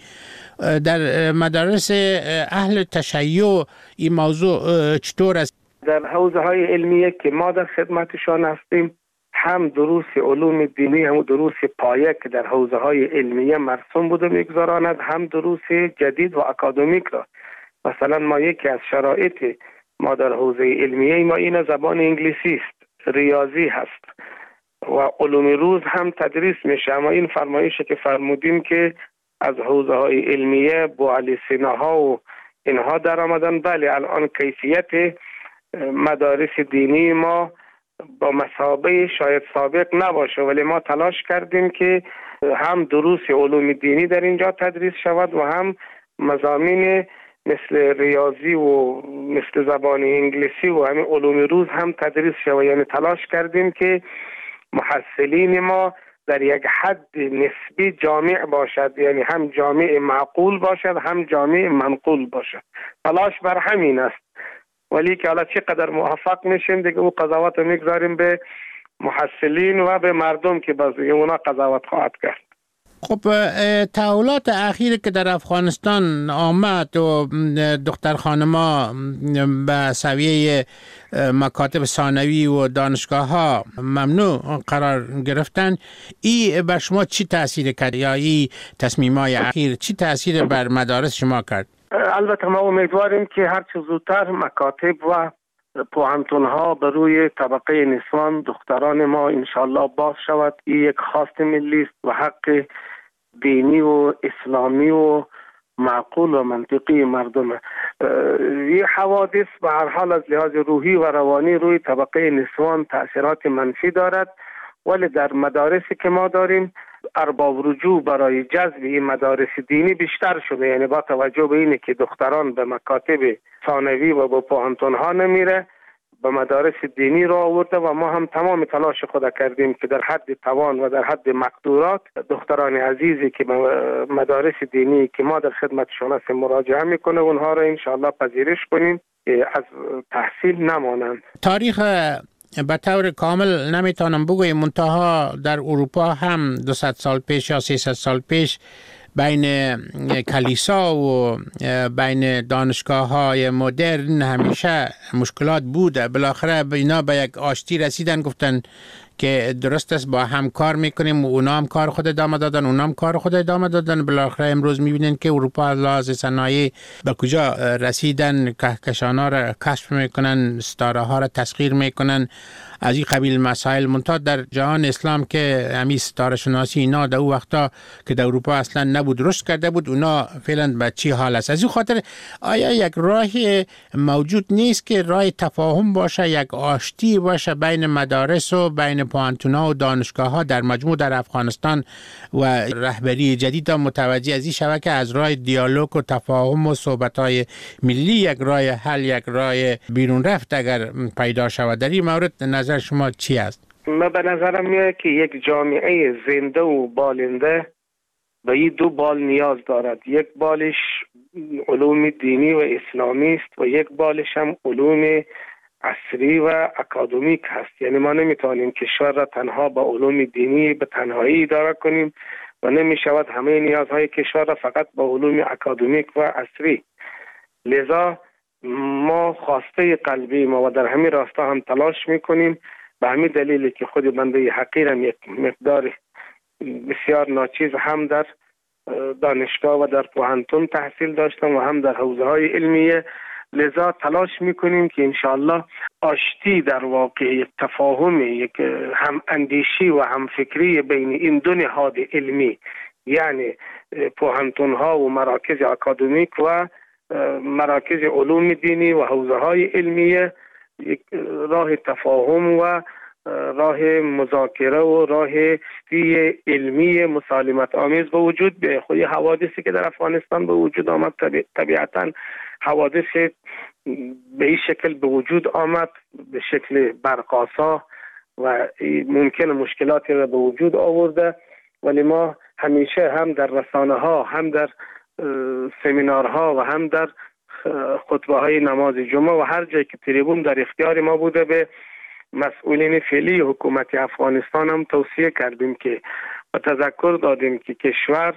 در مدارس اهل تشیع این موضوع چطور است؟ در حوزه های علمیه که ما در خدمتشان هستیم، هم دروس علوم دینی هم دروس پایه که در حوزه های علمیه مرسوم بوده میگذراند، هم دروس جدید و اکادمیک را. مثلا ما یکی از شرایط ما در حوزه علمیه ما این زبان انگلیسی است ریاضی هست و علوم روز هم تدریس میشه. اما این فرمایشی که فرمودیم که از حوزه های علمیه بوعلی سیناها و اینها در آمدن، بله الان کیفیت مدارس دینی ما با مثابه شاید سابق نباشه، ولی ما تلاش کردیم که هم دروس علوم دینی در اینجا تدریس شود و هم مضامین مثل ریاضی و مثل زبان انگلیسی و همین علوم روز هم تدریس شود. یعنی تلاش کردیم که محصلین ما در یک حد نسبی جامع باشد، یعنی هم جامع معقول باشد هم جامع منقول باشد. تلاش بر همین است، ولی که حالا چقدر موفق میشیم دیگه او قضاوت رو میگذاریم به محصلین و به مردم که باز دیگه اونا قضاوت خواهد کرد. خب تحولات اخیری که در افغانستان آمد و دختر خانما به سویه مکاتب ثانوی و دانشگاه ها ممنوع قرار گرفتن، ای بر شما چی تأثیر کرد یا ای تصمیمای اخیر چی تأثیر بر مدارس شما کرد؟ البته ما امیدواریم که هر چه زودتر مکاتب و پوهنتون ها به روی طبقه نسوان دختران ما انشالله باز شود. این یک خواست ملی است و حق دینی و اسلامی و معقول و منطقی مردم. این حوادث به هر حال از لحاظ روحی و روانی روی طبقه نسوان تأثیرات منفی دارد، ولی در مدارسی که ما داریم ارباب رجوع برای جذب این مدارس دینی بیشتر شده. یعنی با توجه به اینه که دختران به مکاتب ثانوی و به پوهنتون ها نمیره، به مدارس دینی را آورده و ما هم تمام تلاش خود کردیم که در حد توان و در حد مقدورات دختران عزیزی که مدارس دینی که ما در خدمتشون هستیم مراجعه میکنه اونها را انشاءالله پذیرش کنیم از تحصیل نمانند. تاریخ به طور کامل نمیتونم بگویم، منتها در اروپا هم دویست سال پیش یا سیصد سال پیش بین کلیسا و بین دانشگاه های مدرن همیشه مشکلات بوده. بالاخره اینا به یک آشتی رسیدن، گفتن که درست است با هم کار میکنیم و اونا هم کار خود ادامه دادن، اونا هم کار خود ادامه دادن. بالاخره امروز میبینین که اروپا از لحاظ صنایع به کجا رسیدن، کهکشان‌ها را کشف میکنن، ستاره ها را تسخیر میکنن، از این قبیل مسائل. منتها در جهان اسلام که همین ستاره شناسی اینا در اون وقتا که در اروپا اصلا نبود رشد کرده بود، اونا فعلا به چی حال است؟ از این خاطر آیا یک راه موجود نیست که راه تفاهم باشه، یک آشتی باشه بین مدارس و بین پوهنتون‌ها و دانشگاه‌ها در مجموع در افغانستان و رهبری جدید متوجه از این شود که از راه دیالوگ و تفاهم و صحبت‌های ملی یک راه حل، یک راه بیرون رفت اگر پیدا شود؟ در این مورد نظر شما چی است؟ من به نظرم میاد که یک جامعه زنده و بالنده به این دو بال نیاز دارد. یک بالش علوم دینی و اسلامی است و یک بالش هم علوم عصری و اکادمیک هست. یعنی ما نمیتونیم کشور را تنها با علوم دینی به تنهایی اداره کنیم و نمیشود همه نیازهای کشور را فقط با علوم اکادمیک و عصری. لذا ما خواسته قلبی ما و در همین راستا هم تلاش میکنیم. به همین دلیلی که خود بنده حقیرم یک مقدار بسیار ناچیز هم در دانشگاه و در پوهنتون تحصیل داشتم و هم در حوزه های علمیه، لذا تلاش میکنیم که انشاءالله آشتی در واقع یک تفاهم، یک هم اندیشی و هم فکری بین این دو نهاد علمی، یعنی پوهنتون ها و مراکز اکادمیک و مراکز علوم دینی و حوزه های علمیه، یک راه تفاهم و راه مذاکره و راه سی علمی مسالمت آمیز به وجود بیاید. خود حوادثی که در افغانستان به وجود آمد طبیعتاً حوادث به این شکل به وجود آمد، به شکل برقاسا و ممکن مشکلاتی را به وجود آورده، ولی ما همیشه هم در رسانه ها، هم در سمینارها و هم در خطبه های نماز جمعه و هر جایی که تریبون در اختیار ما بوده به مسئولین فعلی حکومت افغانستان هم توصیه کردیم که و تذکر دادیم که کشور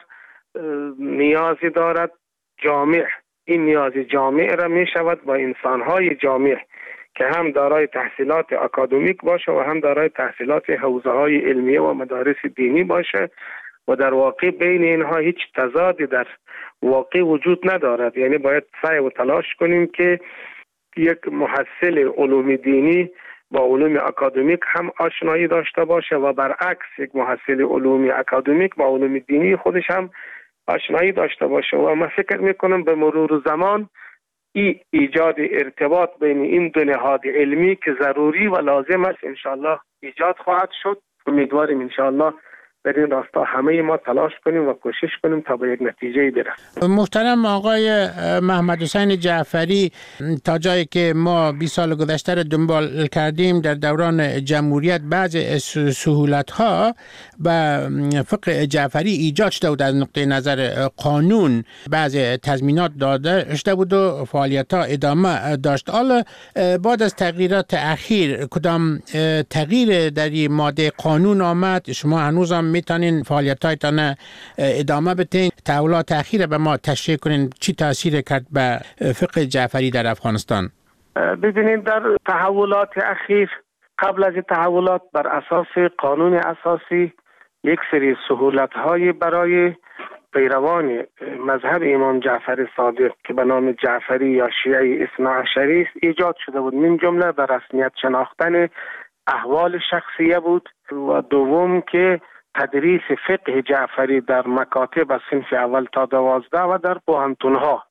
نیازی دارد جامع، این نیاز جامع را می شود با انسانهای جامع که هم دارای تحصیلات اکادمیک باشه و هم دارای تحصیلات حوزه های علمیه و مدارس دینی باشه و در واقع بین اینها هیچ تضادی در واقع وجود ندارد. یعنی باید سعی و تلاش کنیم که یک محصل علوم دینی با علوم اکادمیک هم آشنایی داشته باشه و برعکس یک محصل علوم اکادمیک با علوم دینی خودش هم آشنایی داشته باشه. و من فکر میکنم به مرور زمان ای ایجاد ارتباط بین این دو نهاد علمی که ضروری و لازم است انشاءالله ایجاد خواهد شد. امیدواریم انشاءالله در این راستا همه ما تلاش کنیم و کوشش کنیم تا به یک نتیجه برسیم. محترم آقای محمد حسین جعفری، تا جایی که ما بیست سال گذشته را دنبال کردیم در دوران جمهوریت بعض سهولت‌ها و فقه جعفری ایجاد شده بود از نقطه نظر قانون، بعض تضمینات داده شده بود و فعالیت‌ها ادامه داشت. حالا بعد از تغییرات اخیر کدام تغییر در این ماده قانون آمد؟ شما هنوز هم میتونین فعالیت‌هایتان ادامه بدین؟ تحولات اخیر به ما تشریح کنین چی تاثیر کرد به فقه جعفری در افغانستان؟ ببینید در تحولات اخیر، قبل از تحولات بر اساس قانون اساسی یک سری سهولت‌های برای پیروان مذهب امام جعفر صادق که به نام جعفری یا شیعه اثنا عشری ایجاد شده بود. من جمله به رسمیت شناختن احوال شخصیه بود و دوم که تدریس فقه جعفری در مکاتب از صنف اول تا دوازده و در پوهنتون‌ها.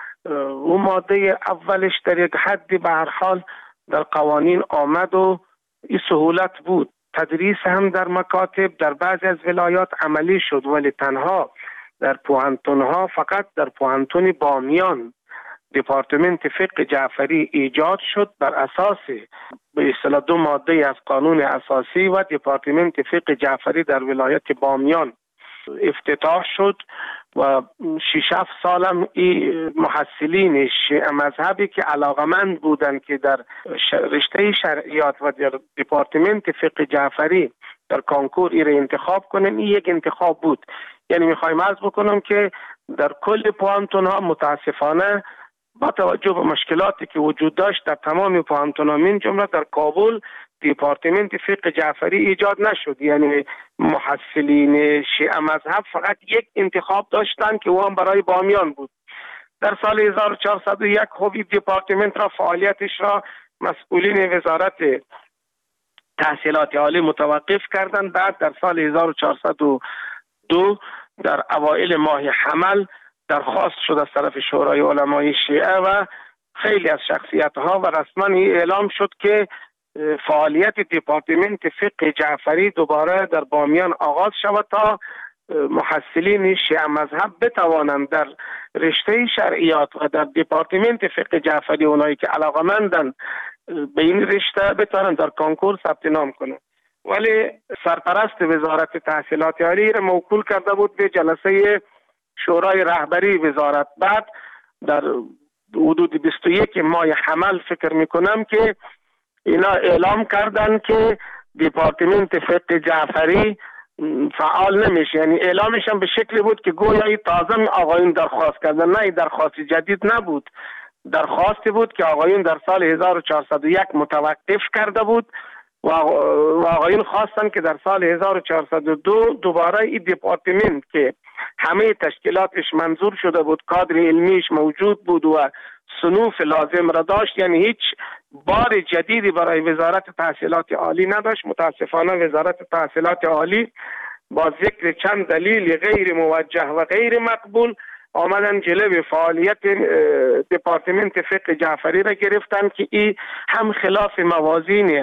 اون ماده اولش در یک حدی به هر حال در قوانین آمد و این سهولت بود. تدریس هم در مکاتب در بعضی از ولایات عملی شد، ولی تنها در پوهنتون‌ها، فقط در پوهنتون بامیان دپارتمنت فقه جعفری ایجاد شد بر اساس به اصطلاح دو ماده از قانون اساسی و دپارتمنت فقه جعفری در ولایت بامیان افتتاح شد و شش هفت سالم این محصلین شیعه مذهبی که علاقمند بودند که در رشته شرعیات و در دپارتمنت فقه جعفری در کانکور ای را انتخاب کنن، این یک انتخاب بود. یعنی میخوایم عرض بکنم که در کل پوهنتون ها متاسفانه با توجه به مشکلاتی که وجود داشت در تمام پوهنتون‌ها من جمله در کابل دپارتمنت فقه جعفری ایجاد نشد. یعنی محصلین شیعه مذهب فقط یک انتخاب داشتند که او هم برای بامیان بود. در سال هزار و چهارصد و یک خوبی دپارتمنت را فعالیتش را مسئولین وزارت تحصیلات عالی متوقف کردند. بعد در سال هزار و چهارصد و دو در اوایل ماه حمل درخواست شد از طرف شورای علمای شیعه و خیلی از شخصیت‌ها و رسما اعلام شد که فعالیت دپارتمنت فقه جعفری دوباره در بامیان آغاز شود تا محصلین شیعه مذهب بتوانند در رشته شرعیات و در دپارتمنت فقه جعفری اونایی که علاقمندن به این رشته بتوانند در کانکور ثبت نام کنند. ولی سرپرست وزارت تحصیلات عالی را موکول کرده بود به جلسه شورای رهبری وزارت. بعد در حدود بیست و یک ماه حمل فکر میکنم که اینا اعلام کردن که دپارتمنت فقه جعفری فعال نمیشه. یعنی اعلامش هم به شکلی بود که گویا تازه آقایون درخواست کردن. نه، درخواست جدید نبود، درخواستی بود که آقایون در سال هزار و چهارصد و یک متوقف کرده بود و آقایون خواستن که در سال هزار و چهارصد و دو دوباره این دپارتمنت که همه تشکیلاتش منظور شده بود، کادر علمیش موجود بود و صنوف لازم را داشت، یعنی هیچ بار جدیدی برای وزارت تحصیلات عالی نداشت. متاسفانه وزارت تحصیلات عالی با ذکر چند دلیل غیر موجه و غیر مقبول آمدن جلوی فعالیت دپارتمنت فقه جعفری را گرفتن که این هم خلاف موازین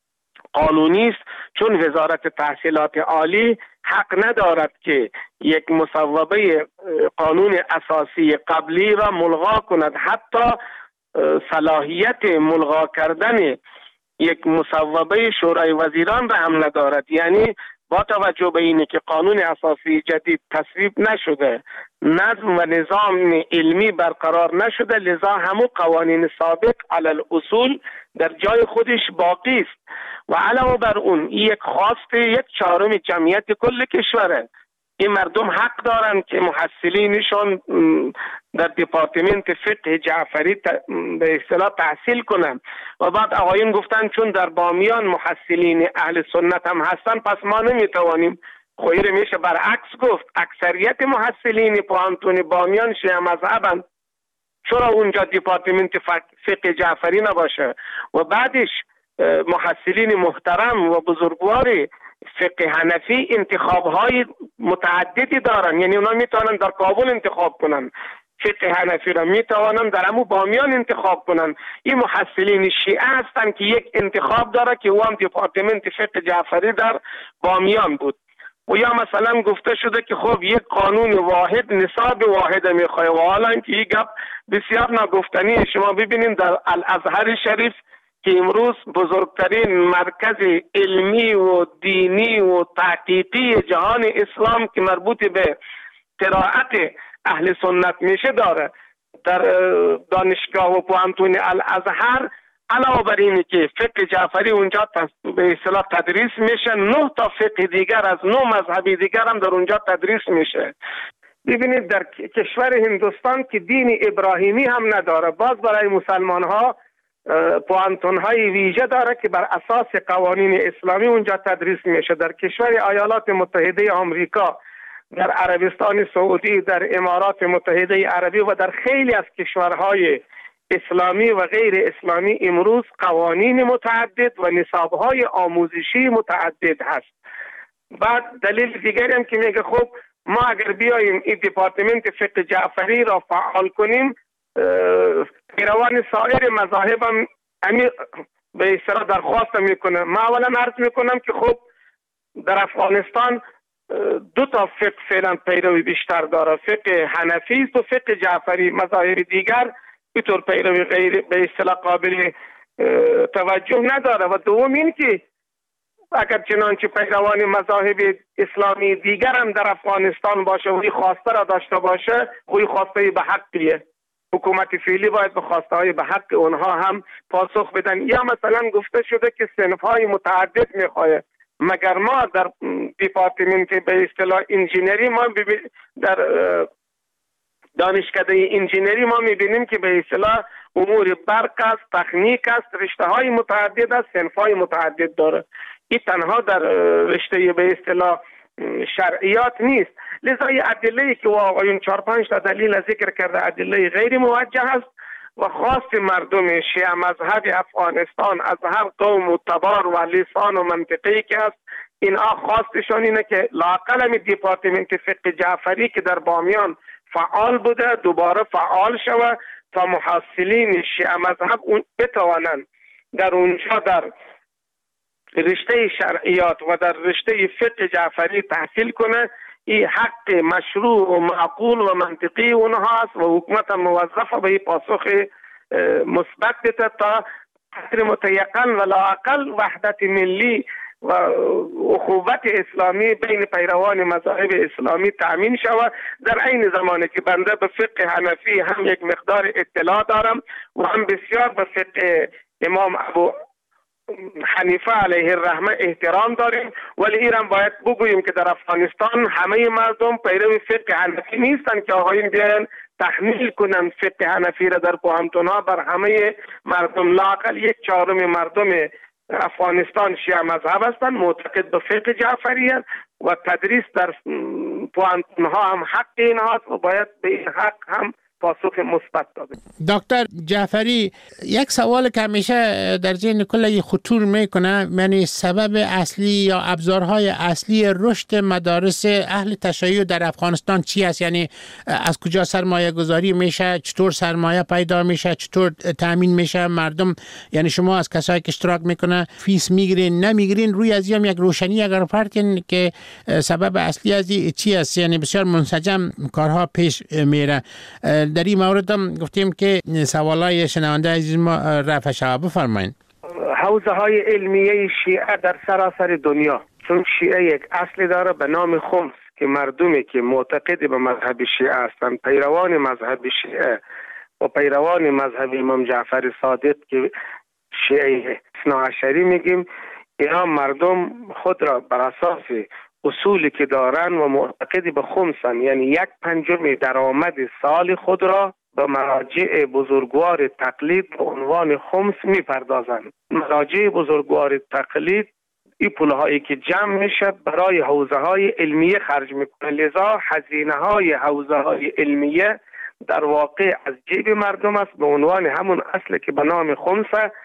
قانونی است، چون وزارت تحصیلات عالی حق ندارد که یک مصوبه قانون اساسی قبلی را ملغا کند. حتی صلاحیت ملغا کردن یک مصوبه شورای وزیران را هم ندارد. یعنی با توجه به اینه که قانون اساسی جدید تصویب نشده، نظم و نظام علمی برقرار نشده، لذا همو قوانین سابق علی الاصول در جای خودش باقی است و علاوه بر اون یک خواست یک چهارم جمعیت کل کشوره. این مردم حق دارند که محصلینشون در دپارتمنت فقه جعفری به اصطلاح تحصیل کنند و بعد آقایون گفتن چون در بامیان محصلین اهل سنت هم هستن پس ما نمیتوانیم. خیر میشه برعکس گفت، اکثریت محصلین پوهنتون بامیان شیعه مذهبند، چرا اونجا دپارتمنت فقه جعفری نباشه؟ و بعدش محصلین محترم و بزرگوار فقه حنفی انتخاب‌های متعددی دارن، یعنی اونا میتونن در کابل انتخاب کنن فقه حنفی را، میتوانن در همو بامیان انتخاب کنن. این محصلین شیعه هستن که یک انتخاب داره که او هم دپارتمنت فقه جعفری در بامیان بود. و یا مثلا گفته شده که خب یک قانون واحد نصاب واحد میخواه، و حالا اینکه این گپ بسیار ناگفتنی. شما ببینید در الازهر شریف که امروز بزرگترین مرکز علمی و دینی و تحقیقی جهان اسلام که مربوط به قرائت اهل سنت میشه داره در دانشگاه و پوهنتون الازهر. علاوه بر اینه که فقه جعفری اونجا به اصطلاح تدریس میشه، نه تا فقه دیگر از نه مذهبی دیگر هم در اونجا تدریس میشه. ببینید در کشور هندوستان که دین ابراهیمی هم نداره، باز برای مسلمان ها پوهنتون های ویژه داره که بر اساس قوانین اسلامی اونجا تدریس میشه. در کشور ایالات متحده آمریکا، در عربستان سعودی، در امارات متحده عربی و در خیلی از کشورهای اسلامی و غیر اسلامی امروز قوانین متعدد و نصابهای آموزشی متعدد هست. بعد دلیل دیگری هم که میگه خب ما اگر بیاییم این دپارتمنت فقه جعفری را فعال کنیم، پیروان سایر مذاهب هم به اصطلاح درخواست میکنه. ما اولا عرض میکنم که خب در افغانستان دو تا فقه فعلا پیروی بیشتر داره، فقه حنفی و فقه جعفری. مذاهب دیگر اینطور پیروی غیر به اصطلاح قابل توجه نداره. و دوم این که اگر چنانچه پیروان مذاهب اسلامی دیگر هم در افغانستان باشه و خواسته را داشته باشه، خوی خواسته به حقیه، حکومت فعلی باید به خواسته های به حق اونها هم پاسخ بدن. یا مثلا گفته شده که صنف های متعدد میخواه، مگر ما در دیپارتمنت به اصطلاح انجینری، ما در دانشکده انجینری ما میبینیم که به اصطلاح امور برق است، تکنیک است، رشته های متعدد است، صنف های متعدد داره. این تنها در رشته به اصطلاح شرعیات نیست. لذا این ادله که آقایون چهار پنج تا دلیل ذکر کرده ادله غیر موجه است و خواست مردم شیعه مذهب افغانستان از هر قوم و تبار و لسان و منطقه‌ای که است، اینها خواستشان اینه که لااقل همین دپارتمنت فقه جعفری که در بامیان فعال بوده دوباره فعال شود تا محصلین شیعه مذهب اون بتوانند در اونجا در رشته شرعیات و در رشته فقه جعفری تحصیل کنه. این حق مشروع و معقول و منطقی اونها است و حکومت موظفه به این پاسخ مثبت بده تا قدر متیقن و لااقل وحدت ملی و اخوت اسلامی بین پیروان مذاهب اسلامی تأمین شود. در عین زمانی که بنده به فقه حنفی هم یک مقدار اطلاع دارم و هم بسیار به فقه امام ابو حنیفه علیه الرحمه احترام داریم، ولی ایران باید بگوییم که در افغانستان همه مردم پیرو فقه حنفی نیستن که آقایون بیاین تحمیل کنن فقه حنفی را در پوهنتون‌ها بر همه مردم. لااقل یک چهارم مردم افغانستان شیعه مذهب هستند، معتقد به فقه جعفری هستند و تدریس در پوهنتون‌ها هم حق اینها و باید به این حق هم پاسخ مثبت داده. دکتر جعفری، یک سوال که همیشه در ذهن کل خطور میکنه، یعنی سبب اصلی یا ابزارهای اصلی رشد مدارس اهل تشیع در افغانستان چی است؟ یعنی از کجا سرمایه گذاری میشه، چطور سرمایه پیدا میشه، چطور تامین میشه مردم؟ یعنی شما از کسایی که اشتراک میکنه فیس میگیرین نمیگیرین، روی از هم یک روشنی اگر فرقین که سبب اصلی از چی است؟ یعنی بسیار منسجم کارها پیش میره. در این مورد هم گفتیم که سوالای شنونده عزیز ما رفع شود. بفرمایید. حوزه های علمیه شیعه در سراسر دنیا، چون شیعه یک اصل داره به نام خمس که مردمی که معتقد به مذهب شیعه هستند، پیروان مذهب شیعه و پیروان مذهب امام جعفر صادق که شیعه اثنا عشری میگیم، اینا مردم خود را بر اساس اصولی که دارن و معتقد به خمسن، یعنی یک پنجم درآمد سال خود را به مراجع بزرگوار تقلید به عنوان خمس میپردازند. مراجع بزرگوار تقلید این پولهایی که جمع میشه برای حوزه های علمیه خرج میکنه، لذا هزینه های حوزه های علمیه در واقع از جیب مردم است به عنوان همون اصل که به نام خمسه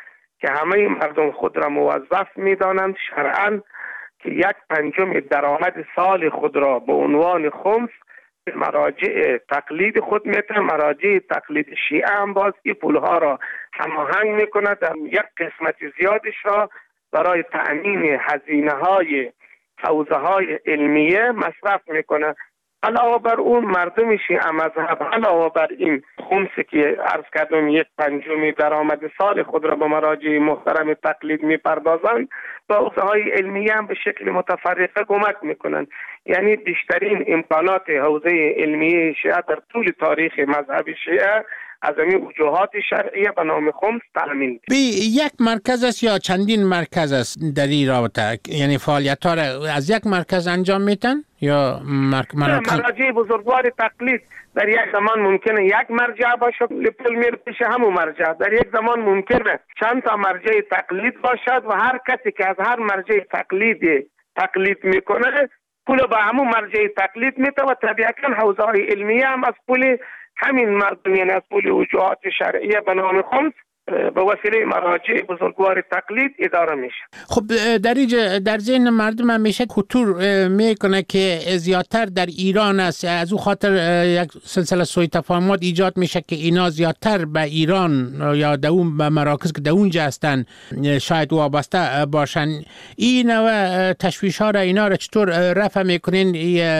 که همه مردم خود را موظف می‌دانند شرعاً که یک پنجم درآمد سال خود را به عنوان خمس به مراجع تقلید خود میتن. مراجع تقلید شیعه هم باز این پولها را هماهنگ میکنه، در یک قسمت زیادش را برای تأمین هزینه های حوزه های علمیه مصرف میکنه. علاوه بر اون مردم شیعه مذهب علاوه بر این خمسی که عرض کردم یک پنجم درآمد سال خود را به مراجع محترم تقلید میپردازند، به حوزه های علمیه هم به شکل متفرقه کمک میکنند. یعنی بیشترین امکانات حوزه علمیه شیعه در طول تاریخ مذهب شیعه از این وجوهات شرعیه به نام خمس تأمین به یک مرکز است یا چندین مرکز است در این رابطه؟ یعنی فعالیت ها را از یک مرکز انجام میتن یا مراکز؟ مراجع بزرگوار تقلید در یک زمان ممکنه یک مرجع باشه، لپل میره پیش همون مرجع. در یک زمان ممکنه چند تا مرجع تقلید باشد و هر کسی که از هر مرجع تقلید تقلید میکنه پول به همون مرجع تقلید میده و طبیعتا حوزه های علمیه هم از پول همین مردم، یعنی از پول وجوهات شرعیه به نام خمس به وسیله مراجع بزرگوار تقلید اداره میشه. خب در در ذهن مردم همیشه خطور میکنه که زیادتر در ایران است، از او خاطر یک سلسله سوء تفاهمات ایجاد میشه که اینا زیادتر به ایران یا در اون به مراکز که در اونجا هستن شاید وابسته باشن. این نوع تشویش ها را اینا را چطور رفع میکنین؟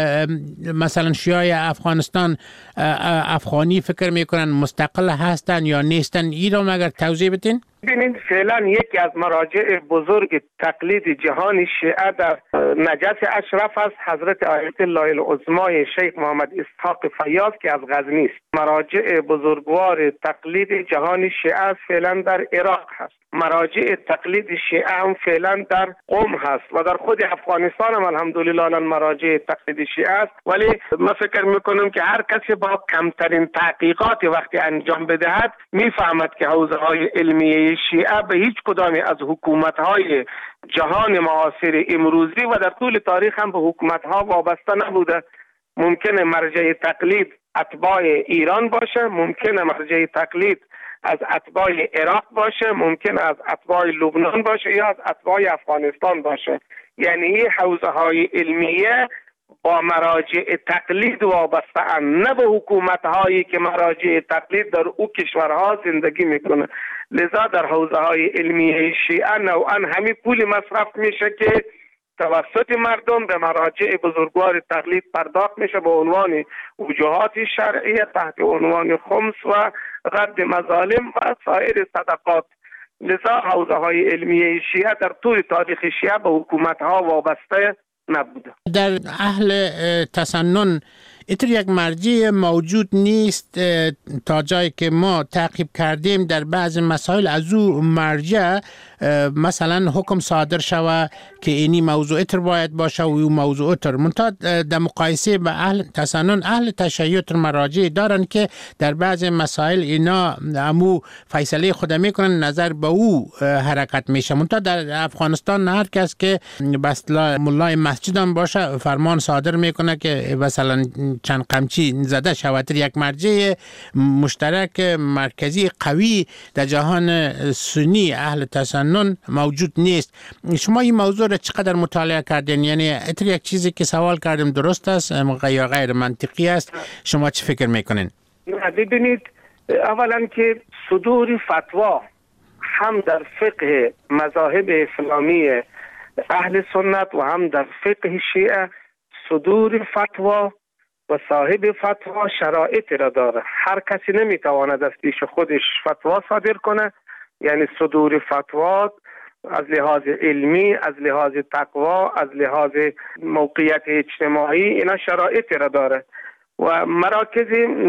مثلا شیعه افغانستان افغانی فکر میکنن مستقل هستن یا نیستن؟ این را مگر توضیح بدین؟ ببینید فعلا یکی از مراجع بزرگ تقلید جهان شیعه در نجف اشرف است، حضرت آیت الله العظمای شیخ محمد اسحاق فیاض که از غزنی است. مراجع بزرگوار تقلید جهان شیعه فعلا در عراق هست. مراجع تقلید شیعه هم فعلا در قم هست و در خود افغانستان هم الحمدلله الان مراجع تقلید شیعه است. ولی من فکر میکنم که هر کسی با کمترین تحقیقات وقتی انجام بدهد میفهمد که حوزه های علمیه شیعه به هیچ کدام از حکومت های جهان معاصر امروزی و در طول تاریخ هم به حکومت ها وابسته نبوده. ممکنه مرجع تقلید اتباع ایران باشه، ممکنه مرجع تقلید از اتباع عراق باشه، ممکن از اتباع لبنان باشه یا از اتباع افغانستان باشه. یعنی این حوزه های علمیه با مراجع تقلید وابسته اند، نه به حکومت هایی که مراجع تقلید در او کشورها زندگی میکنه. لذا در حوزه های علمیه شیعه نوعا همین پول مصرف میشه که توسط مردم به مراجع بزرگوار تقلید پرداخت میشه به عنوان وجوهات شرعیه تحت عنوان خمس و رد مظالم و سایر صدقات. لذا حوزه های علمیه شیعه در طول تاریخ شیعه به حکومت ها وابسته نبوده. در اهل تسنن اینطور یک مرجع موجود نیست تا جایی که ما تعقیب کردیم در بعض مسائل از او مرجع مثلا حکم صادر شوه که اینی موضوع اتر باید باشه و او موضوع اتر. منتها در مقایسه به اهل تسنن اهل تشیع مراجع دارن که در بعض مسائل اینا امو فیصله خود میکنن، نظر به او حرکت میشه. منتها در افغانستان هر کس که بس مولای مسجد هم باشه فرمان صادر میکنه که مثلا چند قمچی زده شود. یک مرجع مشترک مرکزی قوی در جهان سنی اهل تسنن موجود نیست. شما این موضوع را چقدر مطالعه کردین؟ یعنی اتر یک چیزی که سوال کردیم درست است یا غیر منطقی است؟ شما چی فکر میکنین؟ ببینید، اولا که صدور فتوا هم در فقه مذاهب اسلامی اهل سنت و هم در فقه شیعه، صدور فتوا و صاحب فتوا شرایط را داره. هر کسی نمیتواند از پیش خودش فتوا صادر کنه. یعنی صدور فتوا از لحاظ علمی، از لحاظ تقوا، از لحاظ موقعیت اجتماعی اینا شرایط را داره و مراکز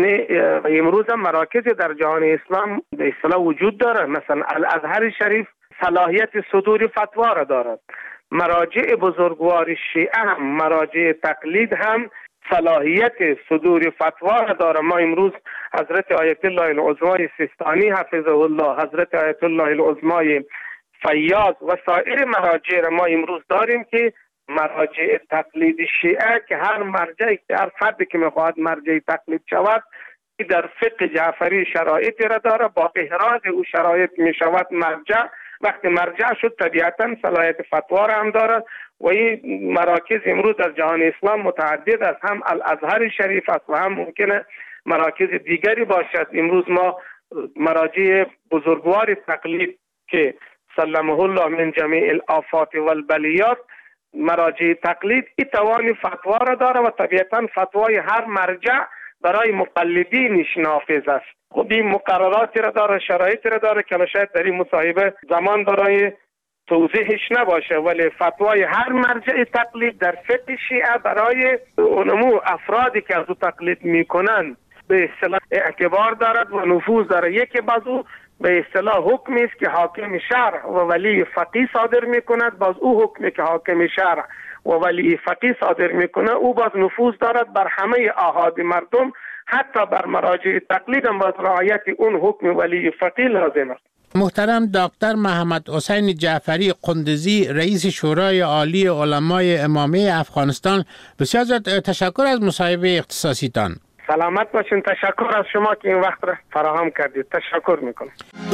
امروز هم مراکز در جهان اسلام به اصطلاح وجود داره. مثلا الازهر شریف صلاحیت صدور فتوا را دارد. مراجع بزرگوار شیعه هم مراجع تقلید هم صلاحیت صدور فتوا را داره. ما امروز حضرت آیت الله العظمای سیستانی حفظه الله، حضرت آیت الله العظمای فیاض و سایر مراجع را ما امروز داریم که مراجع تقلید شیعه که هر مرجعی که هر فردی که میخواهد مرجع تقلید شود در فقه جعفری شرایط را داره، با احراز او شرایط میشود مرجع وقتی مرجع شد طبیعتا صلاحیت فتوا را هم دارد و این مراکز امروز در جهان اسلام متعدد است، هم الازهر شریف است و هم ممکنه مراکز دیگری باشد. امروز ما مراجع بزرگوار تقلید که سلمه الله من جمیع الآفات و البلیات، مراجع تقلید این توان فتوا را داره و طبیعتا فتوای هر مرجع برای مقلدینش نافذ است. خب این مقرراتی را داره، شرایطی را داره که شاید در این مصاحبه زمان برای توضیحش نباشه، ولی فتوای هر مرجع تقلید در فقه شیعه برای اونمو افرادی که از او تقلید میکنن به اصطلاح اعتبار دارد و نفوذ داره. یکی باز او به اصطلاح حکمی است که حاکم شرع و ولی فقیه صادر میکند، باز او حکمی که حاکم شرع و ولی فقیه صادر میکنه او باز نفوذ دارد بر همه آحاد مردم، حتی بر مراجع تقلید هم باز رعایت اون حکم ولی فقیه لازم است. محترم دکتر محمد حسین جعفری قندزی، رئیس شورای عالی علمای امامی افغانستان، بسیار زیاد تشکر از مصاحبه اختصاصیتان. سلامت باشین. تشکر از شما که این وقت را فراهم کردید. تشکر میکنم.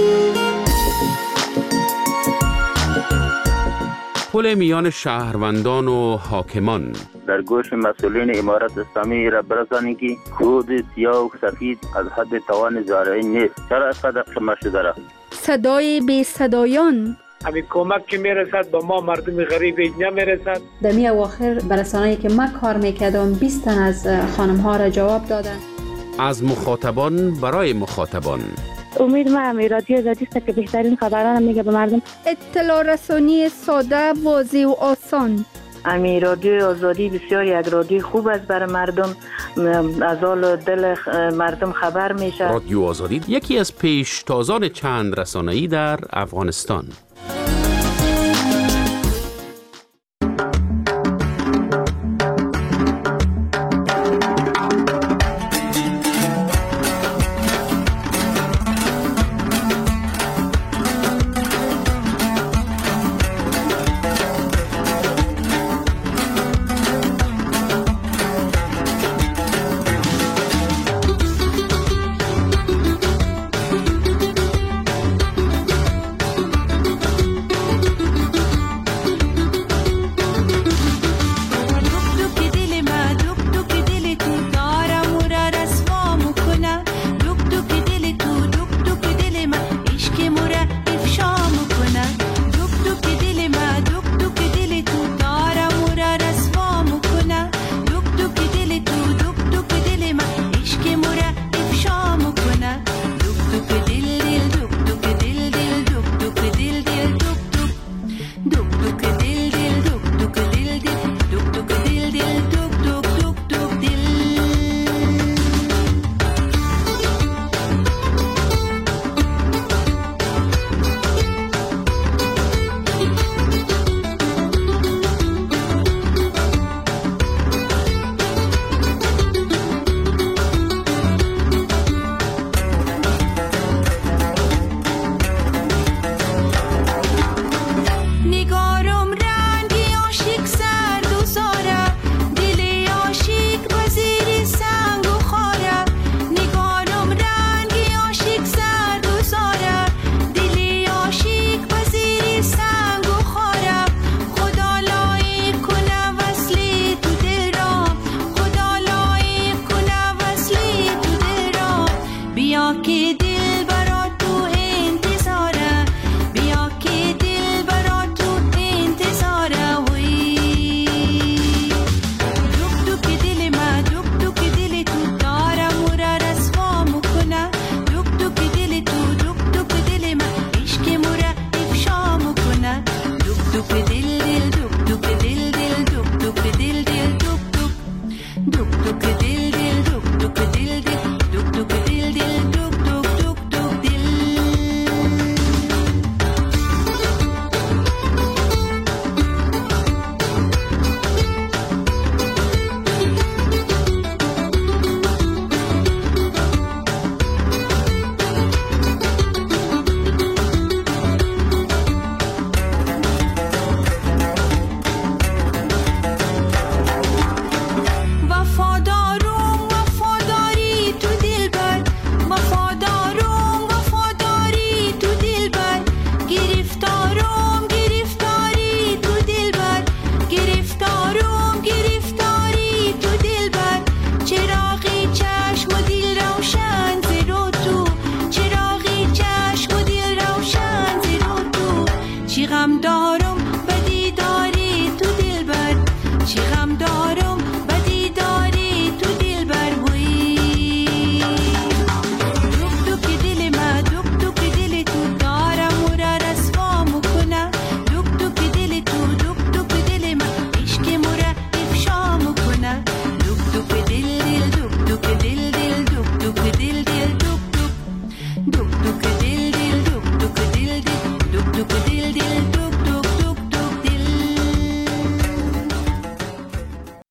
پل میان شهروندان و حاکمان. در گوش مسئولین امارت اسلامی را برسانید که کود سیاه و سفید از حد توان زارعی نیست. چرا اینقدر شما شده را؟ صدای بی صدایان. همین کمک که میرسد به ما مردم غریب نمیرسد. در می اواخر برسانه‌ای که من کار میکردم بیست تن از خانم ها را جواب دادن. از مخاطبان برای مخاطبان. امید ما رادیو آزادی است که بهترین خبران میگه به مردم. اطلاع رسانی ساده، واضح و آسان. امی رادیو آزادی بسیار یک رادیو خوب است برای مردم، از حال دل مردم خبر میشه. رادیو آزادی یکی از پیشتازان چند رسانه‌ای در افغانستان.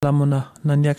برامون نن یک